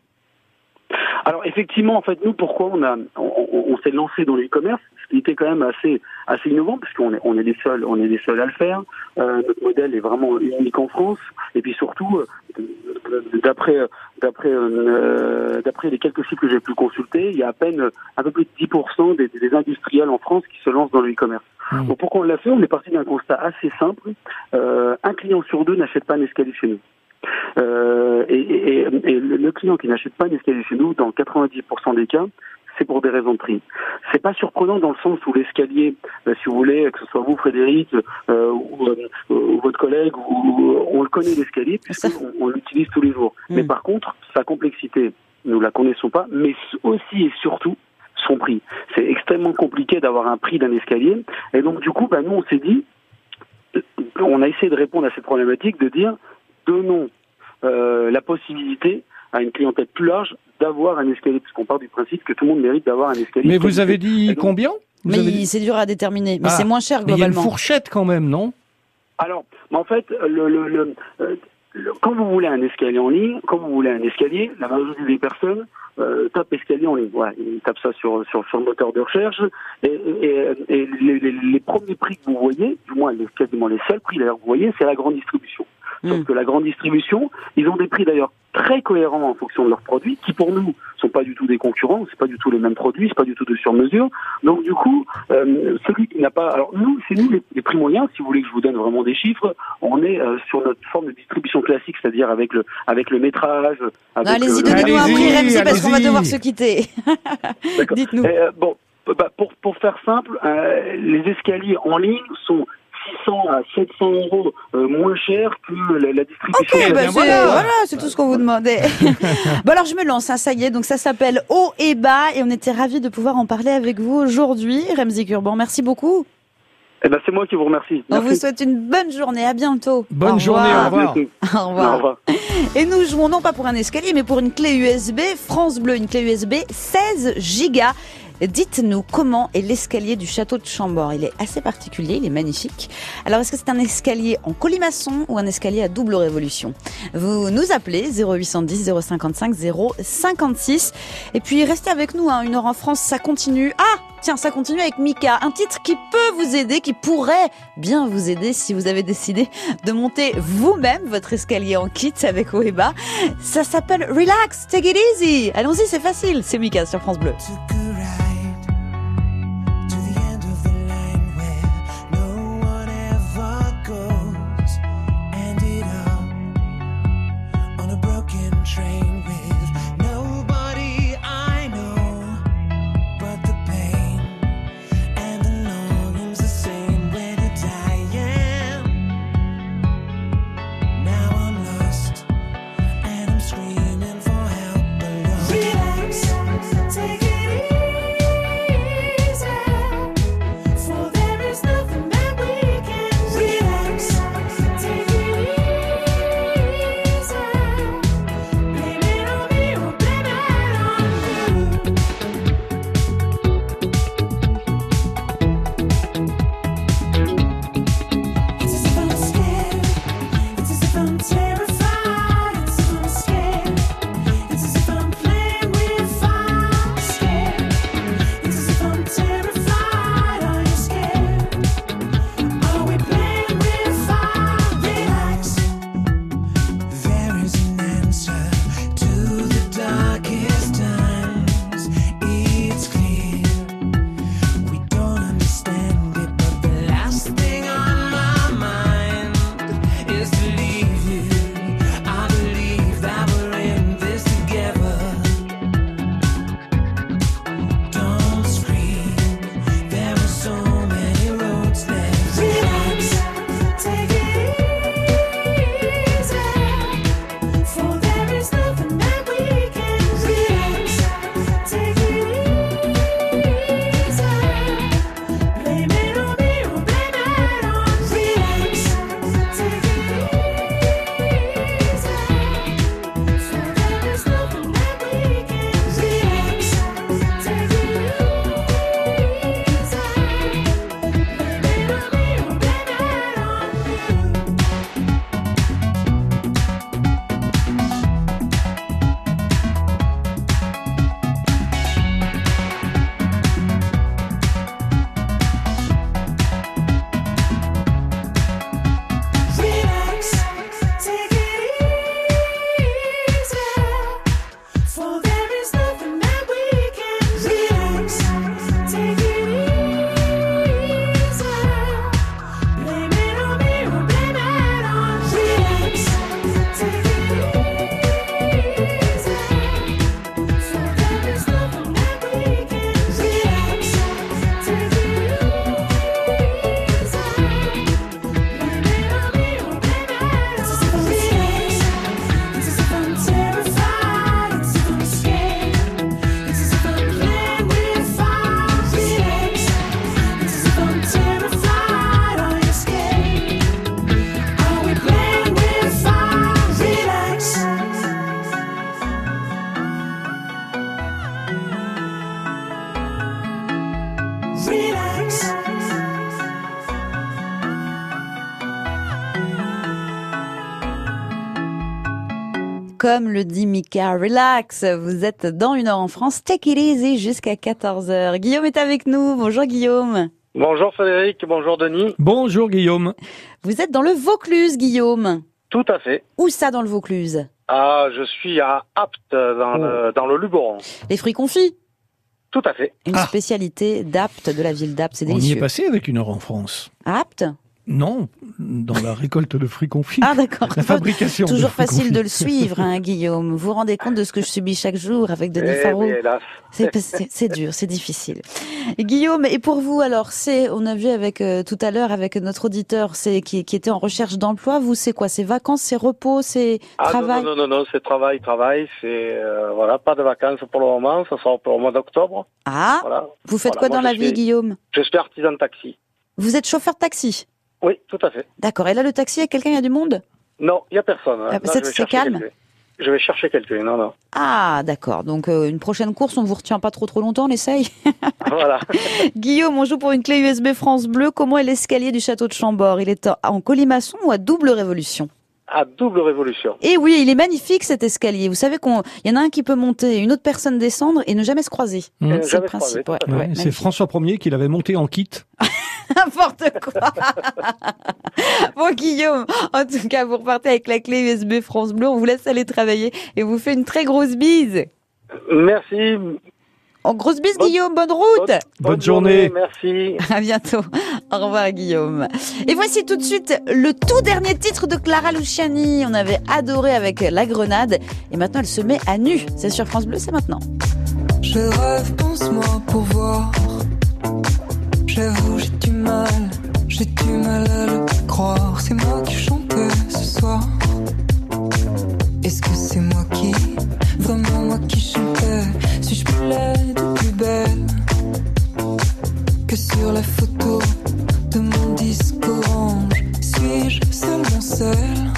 Alors effectivement, en fait, nous, pourquoi on a, on, on, on s'est lancé dans l'e-commerce, ce qui était quand même assez, assez innovant, puisqu'on est, on est les seuls, on est les seuls à le faire. Euh, notre modèle est vraiment unique en France, et puis surtout, d'après, d'après, euh, d'après les quelques sites que j'ai pu consulter, il y a à peine un peu plus de dix pour cent des, des industriels en France qui se lancent dans le e-commerce. Mmh. Donc pourquoi on l'a fait? On est parti d'un constat assez simple. Euh, un client sur deux n'achète pas un escalier chez nous. Euh, et, et, et le client qui n'achète pas un escalier chez nous, dans quatre-vingt-dix pour cent des cas, c'est pour des raisons de prix. C'est pas surprenant dans le sens où l'escalier, euh, si vous voulez, que ce soit vous, Frédéric, euh, ou, euh, ou votre collègue, ou, on le connaît l'escalier puisqu'on on l'utilise tous les jours. Mmh. Mais par contre, sa complexité, nous la connaissons pas, mais aussi et surtout son prix. C'est extrêmement compliqué d'avoir un prix d'un escalier. Et donc du coup, bah, nous on s'est dit, on a essayé de répondre à cette problématique, de dire donnons euh, la possibilité à une clientèle plus large d'avoir un escalier, puisqu'on part du principe que tout le monde mérite d'avoir un escalier. Mais vous avez dit donc, combien vous Mais avez dit... c'est dur à déterminer, mais ah, c'est moins cher globalement. Mais il y a une fourchette quand même, non? Alors, en fait, le, le, le, euh, le, quand vous voulez un escalier en ligne, quand vous voulez un escalier, la majorité des personnes euh, tapent escalier en ligne. Voilà, ils tapent ça sur, sur, sur le moteur de recherche, et, et, et les, les, les premiers prix que vous voyez, du moins les, quasiment les seuls prix d'ailleurs que vous voyez, c'est la grande distribution. Sauf mmh. que la grande distribution, ils ont des prix d'ailleurs très cohérents en fonction de leurs produits, qui pour nous sont pas du tout des concurrents, c'est pas du tout les mêmes produits, c'est pas du tout de sur-mesure. Donc du coup, euh, celui qui n'a pas, alors nous, c'est nous les, les prix moyens. Si vous voulez que je vous donne vraiment des chiffres, on est euh, sur notre forme de distribution classique, c'est-à-dire avec le avec le métrage. Avec non, allez-y, le, donnez-nous un prix, Ramzi, parce allez-y. qu'on va devoir se quitter. Dites-nous. Euh, bon, bah, pour pour faire simple, euh, les escaliers en ligne sont six cents à sept cents euros euh, moins cher que la, la distribution. Ok, bah c'est, voilà, voilà, c'est tout ce qu'on vous demandait. Bon alors je me lance, hein, ça y est, donc ça s'appelle Haut et Bas et on était ravis de pouvoir en parler avec vous aujourd'hui. Ramzi Kurban, merci beaucoup. Eh ben c'est moi qui vous remercie. Merci. On vous souhaite une bonne journée, à bientôt. Bonne au journée, au revoir. Au revoir. Au revoir. Et nous jouons non pas pour un escalier, mais pour une clé U S B France Bleu, une clé U S B seize gigas. Dites-nous comment est l'escalier du château de Chambord. Il est assez particulier, il est magnifique. Alors, est-ce que c'est un escalier en colimaçon ou un escalier à double révolution? Vous nous appelez zéro huit cent dix zéro cinquante-cinq zéro cinquante-six. Et puis, restez avec nous, hein. Une heure en France, ça continue. Ah! Tiens, ça continue avec Mika, un titre qui peut vous aider, qui pourrait bien vous aider si vous avez décidé de monter vous-même votre escalier en kit avec Haut et Bas. Ça s'appelle Relax, Take It Easy. Allons-y, c'est facile. C'est Mika sur France Bleu. Relax, take it easy. comme le dit Mika, relax. Vous êtes dans Une heure en France, take it easy jusqu'à quatorze heures. Guillaume est avec nous. Bonjour Guillaume. Bonjour Frédéric, bonjour Denis. Bonjour Guillaume. Vous êtes dans le Vaucluse, Guillaume. Tout à fait. Où ça dans le Vaucluse? Ah, je suis à Apt, dans, oh. le, dans le Luberon. Les fruits confits? Tout à fait. Une ah. spécialité d'Apt, de la ville d'Apt, c'est délicieux. On y est passé avec Une heure en France. Apt? Non, dans la récolte de fruits confits. Ah d'accord. La fabrication. Toujours de fruits facile confits. de le suivre, hein, Guillaume. Vous vous rendez compte de ce que je subis chaque jour avec Denis eh Faro? C'est, c'est, c'est dur, c'est difficile. Et Guillaume, et pour vous alors, c'est, on a vu avec euh, tout à l'heure avec notre auditeur, c'est qui, qui était en recherche d'emploi. Vous, c'est quoi? C'est vacances, c'est repos, c'est ah, travail? Non, non, non, non, c'est travail, travail. C'est euh, voilà, pas de vacances pour le moment. Ça sera pour le mois d'octobre. Ah. Voilà. Vous faites voilà, quoi dans moi, la vie, suis, Guillaume? Je suis artisan de taxi. Vous êtes chauffeur de taxi? Oui, tout à fait. D'accord. Et là, le taxi, il y a quelqu'un, il y a du monde? Non, il n'y a personne. Ah, Là, c'est, c'est calme? Quelqu'un. Je vais chercher quelqu'un, non, non. Ah, d'accord. Donc, euh, une prochaine course, on vous retient pas trop trop longtemps, on essaye. Voilà. Guillaume, on joue pour une clé U S B France Bleu. Comment est l'escalier du château de Chambord? Il est en colimaçon ou à double révolution? À double révolution. Et oui, il est magnifique cet escalier. Vous savez qu'il y en a un qui peut monter, une autre personne descendre et ne jamais se croiser. Mmh. C'est jamais le principe. Croisé, ouais, ouais, ouais, c'est François Ier qui l'avait monté en kit. N'importe quoi. Bon Guillaume, en tout cas, vous repartez avec la clé U S B France Bleu. On vous laisse aller travailler et on vous fait une très grosse bise. Merci. En grosse bise, bonne, Guillaume, bonne route. Bonne, bonne journée. journée. Merci. À bientôt. Au revoir, Guillaume. Et voici tout de suite le tout dernier titre de Clara Luciani. On avait adoré avec La Grenade. Et maintenant, elle se met à nu. C'est sur France Bleu, c'est maintenant. Je rêve, pense-moi pour voir. J'avoue, j'ai du mal. J'ai du mal à le croire. C'est moi qui chantais ce soir. Est-ce que c'est moi qui, vraiment moi qui chantais? Suis-je plus laide ou plus belle que sur la photo de mon disque orange? Suis-je seulement celle,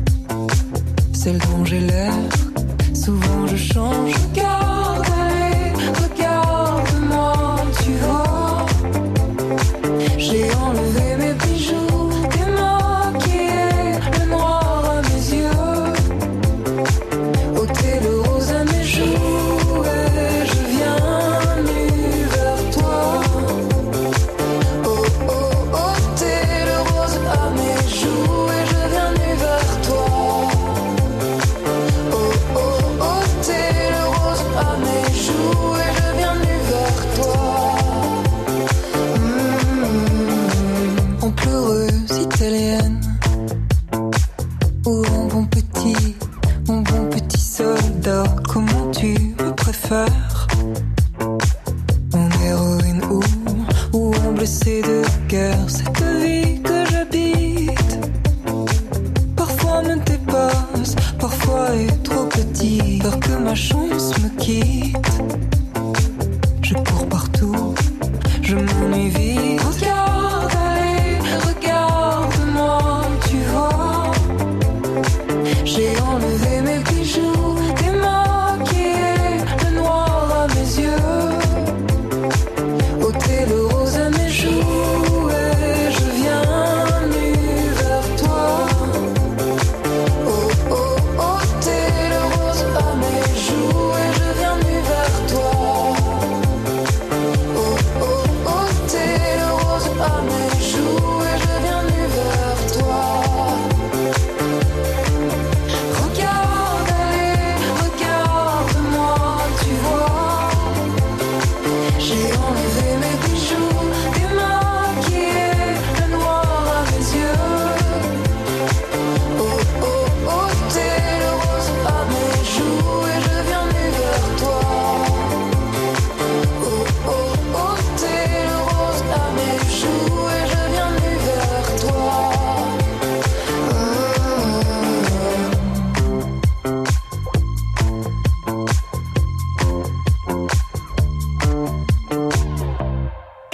celle dont j'ai l'air? Souvent je change. Regarde, allez, regarde-moi, tu vois. J'ai enlevé mes bijoux, démaquillé le noir à mes yeux, ôté le rose à mes joues, et je viens nu vers toi. Oh oh, ôté le rose à mes joues, et je viens nu vers toi. Oh oh, ôté le rose à mes joues, et je viens nu vers toi. Mmh, en pleureuse italienne, ou en bon petit, mon bon petit soldat, comment tu me préfères? En héroïne ou, ou en blessé de guerre, cette vie que j'habite parfois me dépasse, parfois est trop petit, peur que ma chance me quitte. Je cours partout, je m'ennuie vite. Regarde, allez, regarde-moi, tu vois. J'ai enlevé mes bijoux, démaquillé le noir à mes yeux, ôté le rose à mes joues, et je viens nu vers toi. Oh oh, ôté le rose à mes joues, et je viens nu vers toi. Oh oh, ôté le rose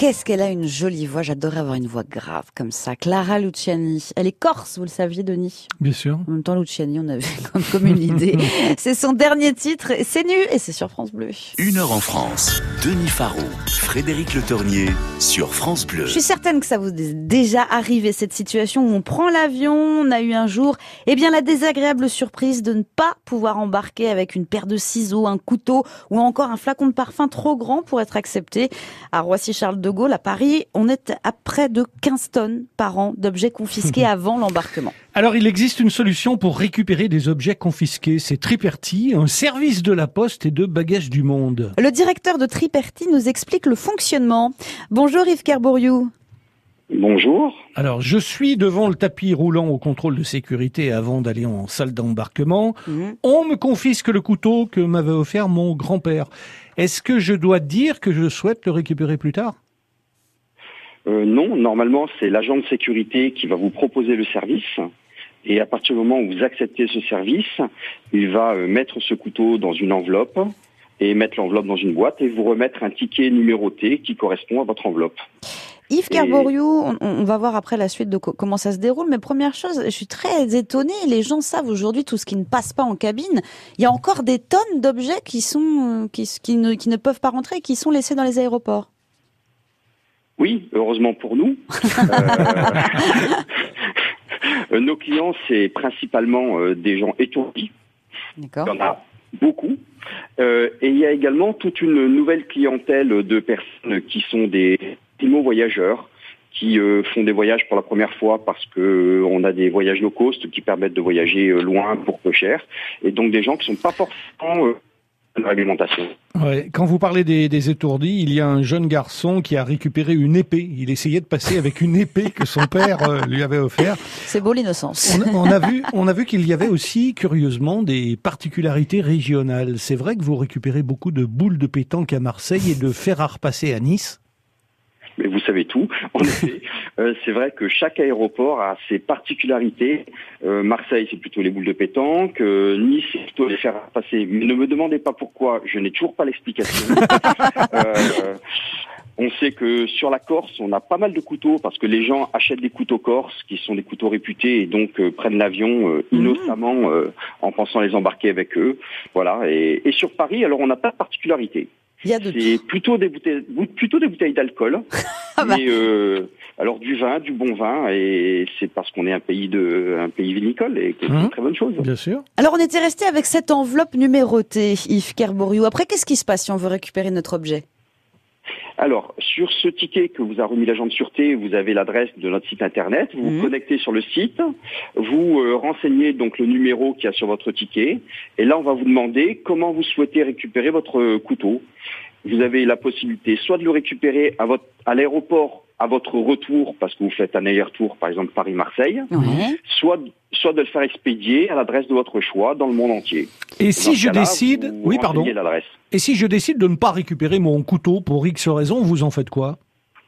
qu'est-ce qu'elle a une jolie voix. J'adorerais avoir une voix grave comme ça. Clara Luciani. Elle est corse, vous le saviez, Denis? Bien sûr. En même temps, Luciani, on avait comme, comme une idée. C'est son dernier titre. C'est nu et c'est sur France Bleu. Une heure en France. Denis Farou, Frédéric Le Tournier sur France Bleu. Je suis certaine que ça vous est déjà arrivé, cette situation où on prend l'avion, on a eu un jour, eh bien, la désagréable surprise de ne pas pouvoir embarquer avec une paire de ciseaux, un couteau ou encore un flacon de parfum trop grand pour être accepté. À Roissy-Charles de Gaulle, à Paris, on est à près de quinze tonnes par an d'objets confisqués avant l'embarquement. Alors, il existe une solution pour récupérer des objets confisqués. C'est Triperti, un service de la Poste et de Bagages du Monde. Le directeur de Triperti nous explique le fonctionnement. Bonjour Yves Kerboriou. Bonjour. Alors, je suis devant le tapis roulant au contrôle de sécurité avant d'aller en salle d'embarquement. Mmh. On me confisque le couteau que m'avait offert mon grand-père. Est-ce que je dois dire que je souhaite le récupérer plus tard ? Euh, non, normalement, c'est l'agent de sécurité qui va vous proposer le service. Et à partir du moment où vous acceptez ce service, il va euh, mettre ce couteau dans une enveloppe et mettre l'enveloppe dans une boîte et vous remettre un ticket numéroté qui correspond à votre enveloppe. Yves Kerboriou, on, on va voir après la suite de co- comment ça se déroule, mais première chose, je suis très étonnée, les gens savent aujourd'hui tout ce qui ne passe pas en cabine. Il y a encore des tonnes d'objets qui sont qui, qui, ne, qui ne peuvent pas rentrer et qui sont laissés dans les aéroports. Oui, heureusement pour nous. euh, nos clients, c'est principalement euh, des gens étourdis. D'accord. Il y en a beaucoup. Euh, et il y a également toute une nouvelle clientèle de personnes qui sont des primo-voyageurs, qui euh, font des voyages pour la première fois parce que euh, on a des voyages low cost qui permettent de voyager euh, loin pour peu cher. Et donc des gens qui sont pas forcément euh, dans la réglementation. Ouais. Quand vous parlez des, des étourdis, il y a un jeune garçon qui a récupéré une épée. Il essayait de passer avec une épée que son père euh, lui avait offert. C'est beau l'innocence. On, on a vu, on a vu qu'il y avait aussi, curieusement, des particularités régionales. C'est vrai que vous récupérez beaucoup de boules de pétanque à Marseille et de fer à repasser à Nice. Mais vous savez tout. En effet, euh, c'est vrai que chaque aéroport a ses particularités. Euh, Marseille, c'est plutôt les boules de pétanque. Euh, Nice, c'est plutôt les fers à repasser. Mais ne me demandez pas pourquoi. Je n'ai toujours pas l'explication. euh, On sait que sur la Corse, on a pas mal de couteaux parce que les gens achètent des couteaux corses qui sont des couteaux réputés et donc euh, prennent l'avion euh, innocemment euh, en pensant les embarquer avec eux. Voilà. Et, et sur Paris, alors on n'a pas de particularité. Il y a de C'est plutôt des bouteilles, plutôt des bouteilles d'alcool, ah bah. mais euh, alors du vin, du bon vin, et c'est parce qu'on est un pays de, un pays vinicole et que c'est Mmh. une très bonne chose. Bien sûr. Alors on était resté avec cette enveloppe numérotée, Yves Kerboriou. Après, qu'est-ce qui se passe si on veut récupérer notre objet ? Alors, sur ce ticket que vous a remis l'agent de sûreté, vous avez l'adresse de notre site internet, vous vous Mmh. connectez sur le site, vous euh, renseignez donc le numéro qu'il y a sur votre ticket, et là on va vous demander comment vous souhaitez récupérer votre euh, couteau. Vous avez la possibilité soit de le récupérer à, votre, à l'aéroport à votre retour, parce que vous faites un aller-retour, par exemple Paris-Marseille, Ouais. soit, soit de le faire expédier à l'adresse de votre choix dans le monde entier. Et Dans si ce je cas-là, décide, vous oui, pardon. renseignez l'adresse. Et si je décide de ne pas récupérer mon couteau pour X raison, vous en faites quoi ?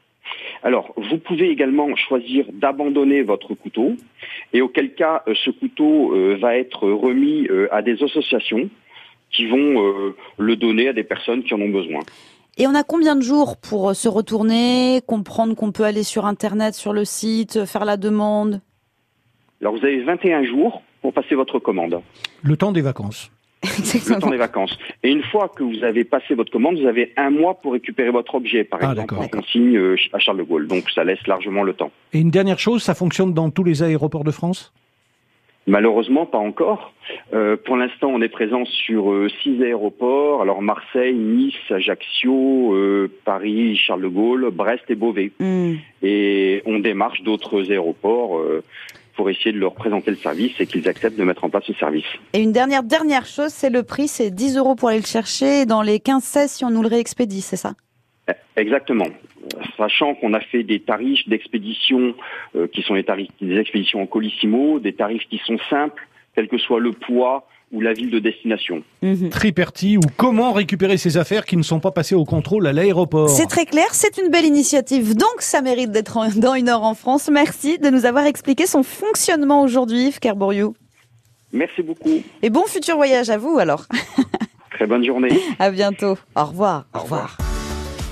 Alors, vous pouvez également choisir d'abandonner votre couteau, et auquel cas, euh, ce couteau euh, va être remis euh, à des associations qui vont euh, le donner à des personnes qui en ont besoin. Et on a combien de jours pour se retourner, comprendre qu'on peut aller sur Internet, sur le site, faire la demande ? Alors, vous avez vingt et un jours pour passer votre commande. Le temps des vacances. Le temps des vacances. Et une fois que vous avez passé votre commande, vous avez un mois pour récupérer votre objet, par Ah, exemple, d'accord. en consigne euh, à Charles de Gaulle. Donc, ça laisse largement le temps. Et une dernière chose, ça fonctionne dans tous les aéroports de France ? Malheureusement, pas encore. Euh, pour l'instant, on est présent sur euh, six aéroports. Alors Marseille, Nice, Ajaccio, euh, Paris, Charles de Gaulle, Brest et Beauvais. Mmh. Et on démarche d'autres aéroports euh, pour essayer de leur présenter le service et qu'ils acceptent de mettre en place ce service. Et une dernière dernière chose, c'est le prix, c'est dix euros pour aller le chercher, et dans les quinze seize si on nous le réexpédie, c'est ça ? Exactement. Sachant qu'on a fait des tarifs d'expédition euh, qui sont des tarifs des expéditions en colissimo, des tarifs qui sont simples, quel que soit le poids ou la ville de destination. Mmh. Triperti, ou comment récupérer ces affaires qui ne sont pas passées au contrôle à l'aéroport. C'est très clair, c'est une belle initiative, donc ça mérite d'être en- dans une heure en France. Merci de nous avoir expliqué son fonctionnement aujourd'hui, Yves Kerboriou. Merci beaucoup. Et bon futur voyage à vous alors. Très bonne journée. À bientôt. Au revoir. Au revoir.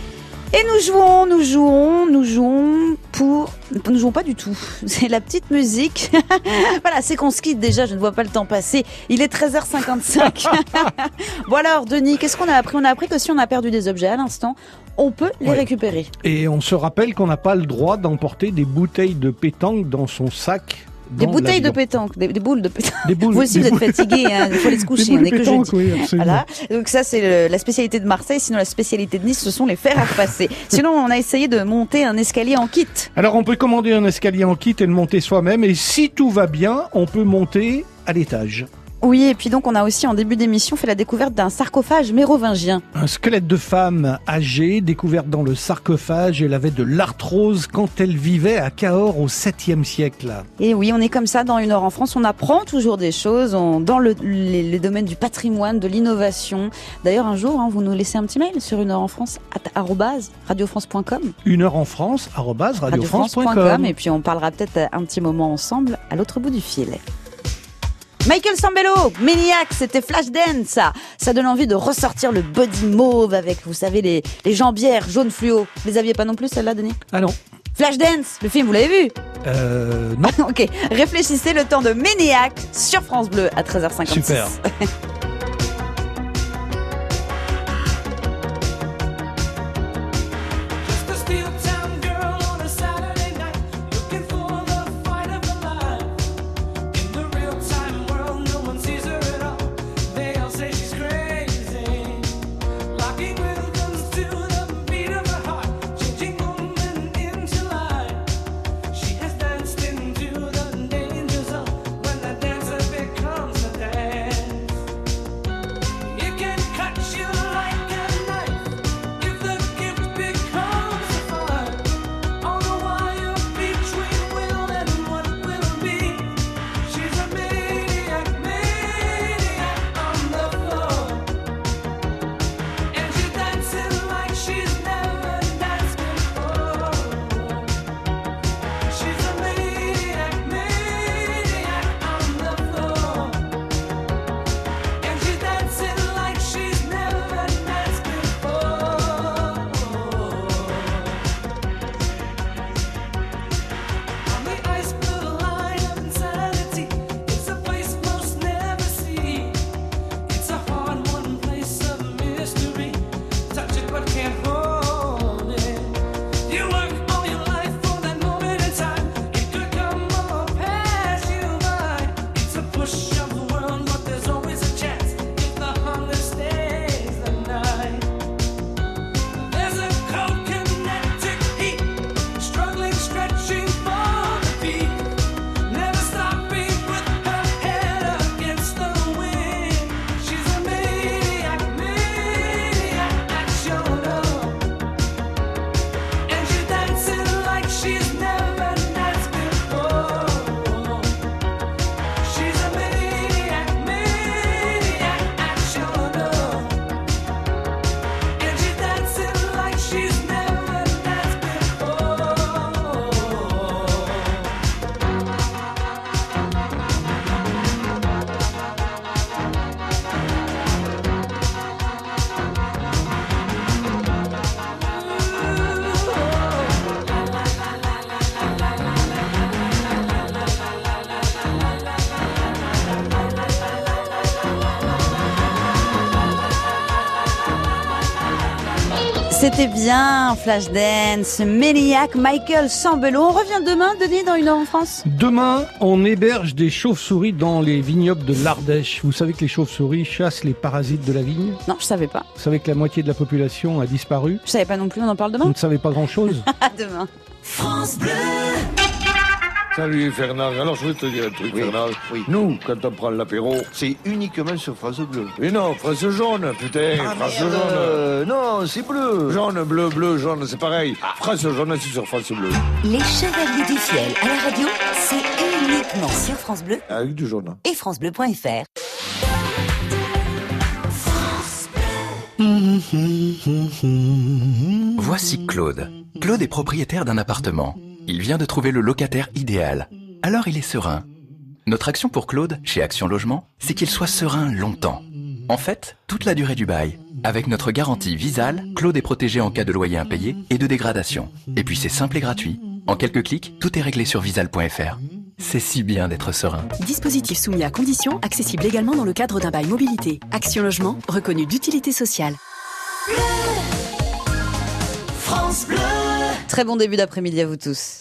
Et nous jouons, nous jouons, nous jouons pour... Nous jouons pas du tout. C'est la petite musique. Voilà, c'est qu'on se quitte déjà, je ne vois pas le temps passer. Il est treize heures cinquante-cinq. Bon alors, Denis, qu'est-ce qu'on a appris? On a appris que si on a perdu des objets à l'instant, on peut les ouais. récupérer. Et on se rappelle qu'on n'a pas le droit d'emporter des bouteilles de pétanque dans son sac. Des bouteilles de pétanque, des, des boules de pétanque. Des boules, vous aussi, vous êtes fatigués, hein, il faut aller se coucher, on est que jeudi. Oui, voilà. Donc ça, c'est le, la spécialité de Marseille. Sinon, la spécialité de Nice, ce sont les fers à repasser. Sinon, on a essayé de monter un escalier en kit. Alors, on peut commander un escalier en kit et le monter soi-même. Et si tout va bien, on peut monter à l'étage. Oui, et puis donc on a aussi en début d'émission fait la découverte d'un sarcophage mérovingien. Un squelette de femme âgée, découverte dans le sarcophage. Elle avait de l'arthrose quand elle vivait à Cahors au septième siècle. Et oui, on est comme ça dans Une heure en France. On apprend toujours des choses on, dans le, les, les domaines du patrimoine, de l'innovation. D'ailleurs, un jour, hein, vous nous laissez un petit mail sur une heure en France arobase radio france point com. Une heure en France arobase radio france point com. Et puis on parlera peut-être un petit moment ensemble à l'autre bout du fil. Michael Sambello, Maniac, c'était Flashdance, ça. Ça donne envie de ressortir le body mauve avec, vous savez, les, les jambières jaunes fluo. Vous les aviez pas non plus, celle-là, Denis? Ah non. Flashdance, le film, vous l'avez vu? Euh, non. Ok, réfléchissez le temps de Maniac sur France Bleu à treize heures cinquante-six. Super. C'était bien Flashdance, Maniac, Michael Sambello. On revient demain, Denis, dans Une heure en France. Demain, on héberge des chauves-souris dans les vignobles de l'Ardèche. Vous savez que les chauves-souris chassent les parasites de la vigne? Non, je savais pas. Vous savez que la moitié de la population a disparu? Je savais pas non plus, on en parle demain? Vous ne savez pas grand-chose? À demain. France Bleu. Salut Fernand, alors je vais te dire un truc oui, Fernand. Oui. Nous, quand on prend l'apéro... C'est uniquement sur France Bleu. Mais non, France jaune, putain, ah, France merde. jaune. Euh, non, c'est bleu. Jaune, bleu, bleu, jaune, c'est pareil. Ah. France jaune, c'est sur France Bleu. Les Chevaliers du Fiel à la radio, c'est uniquement sur France Bleu. Avec du jaune. Et francebleu point f r. Voici Claude. Claude est propriétaire d'un appartement. Il vient de trouver le locataire idéal. Alors il est serein. Notre action pour Claude, chez Action Logement, c'est qu'il soit serein longtemps. En fait, toute la durée du bail. Avec notre garantie Visal, Claude est protégé en cas de loyer impayé et de dégradation. Et puis c'est simple et gratuit. En quelques clics, tout est réglé sur visal point f r. C'est si bien d'être serein. Dispositif soumis à conditions, accessible également dans le cadre d'un bail mobilité. Action Logement, reconnu d'utilité sociale. France Bleu. Très bon début d'après-midi à vous tous.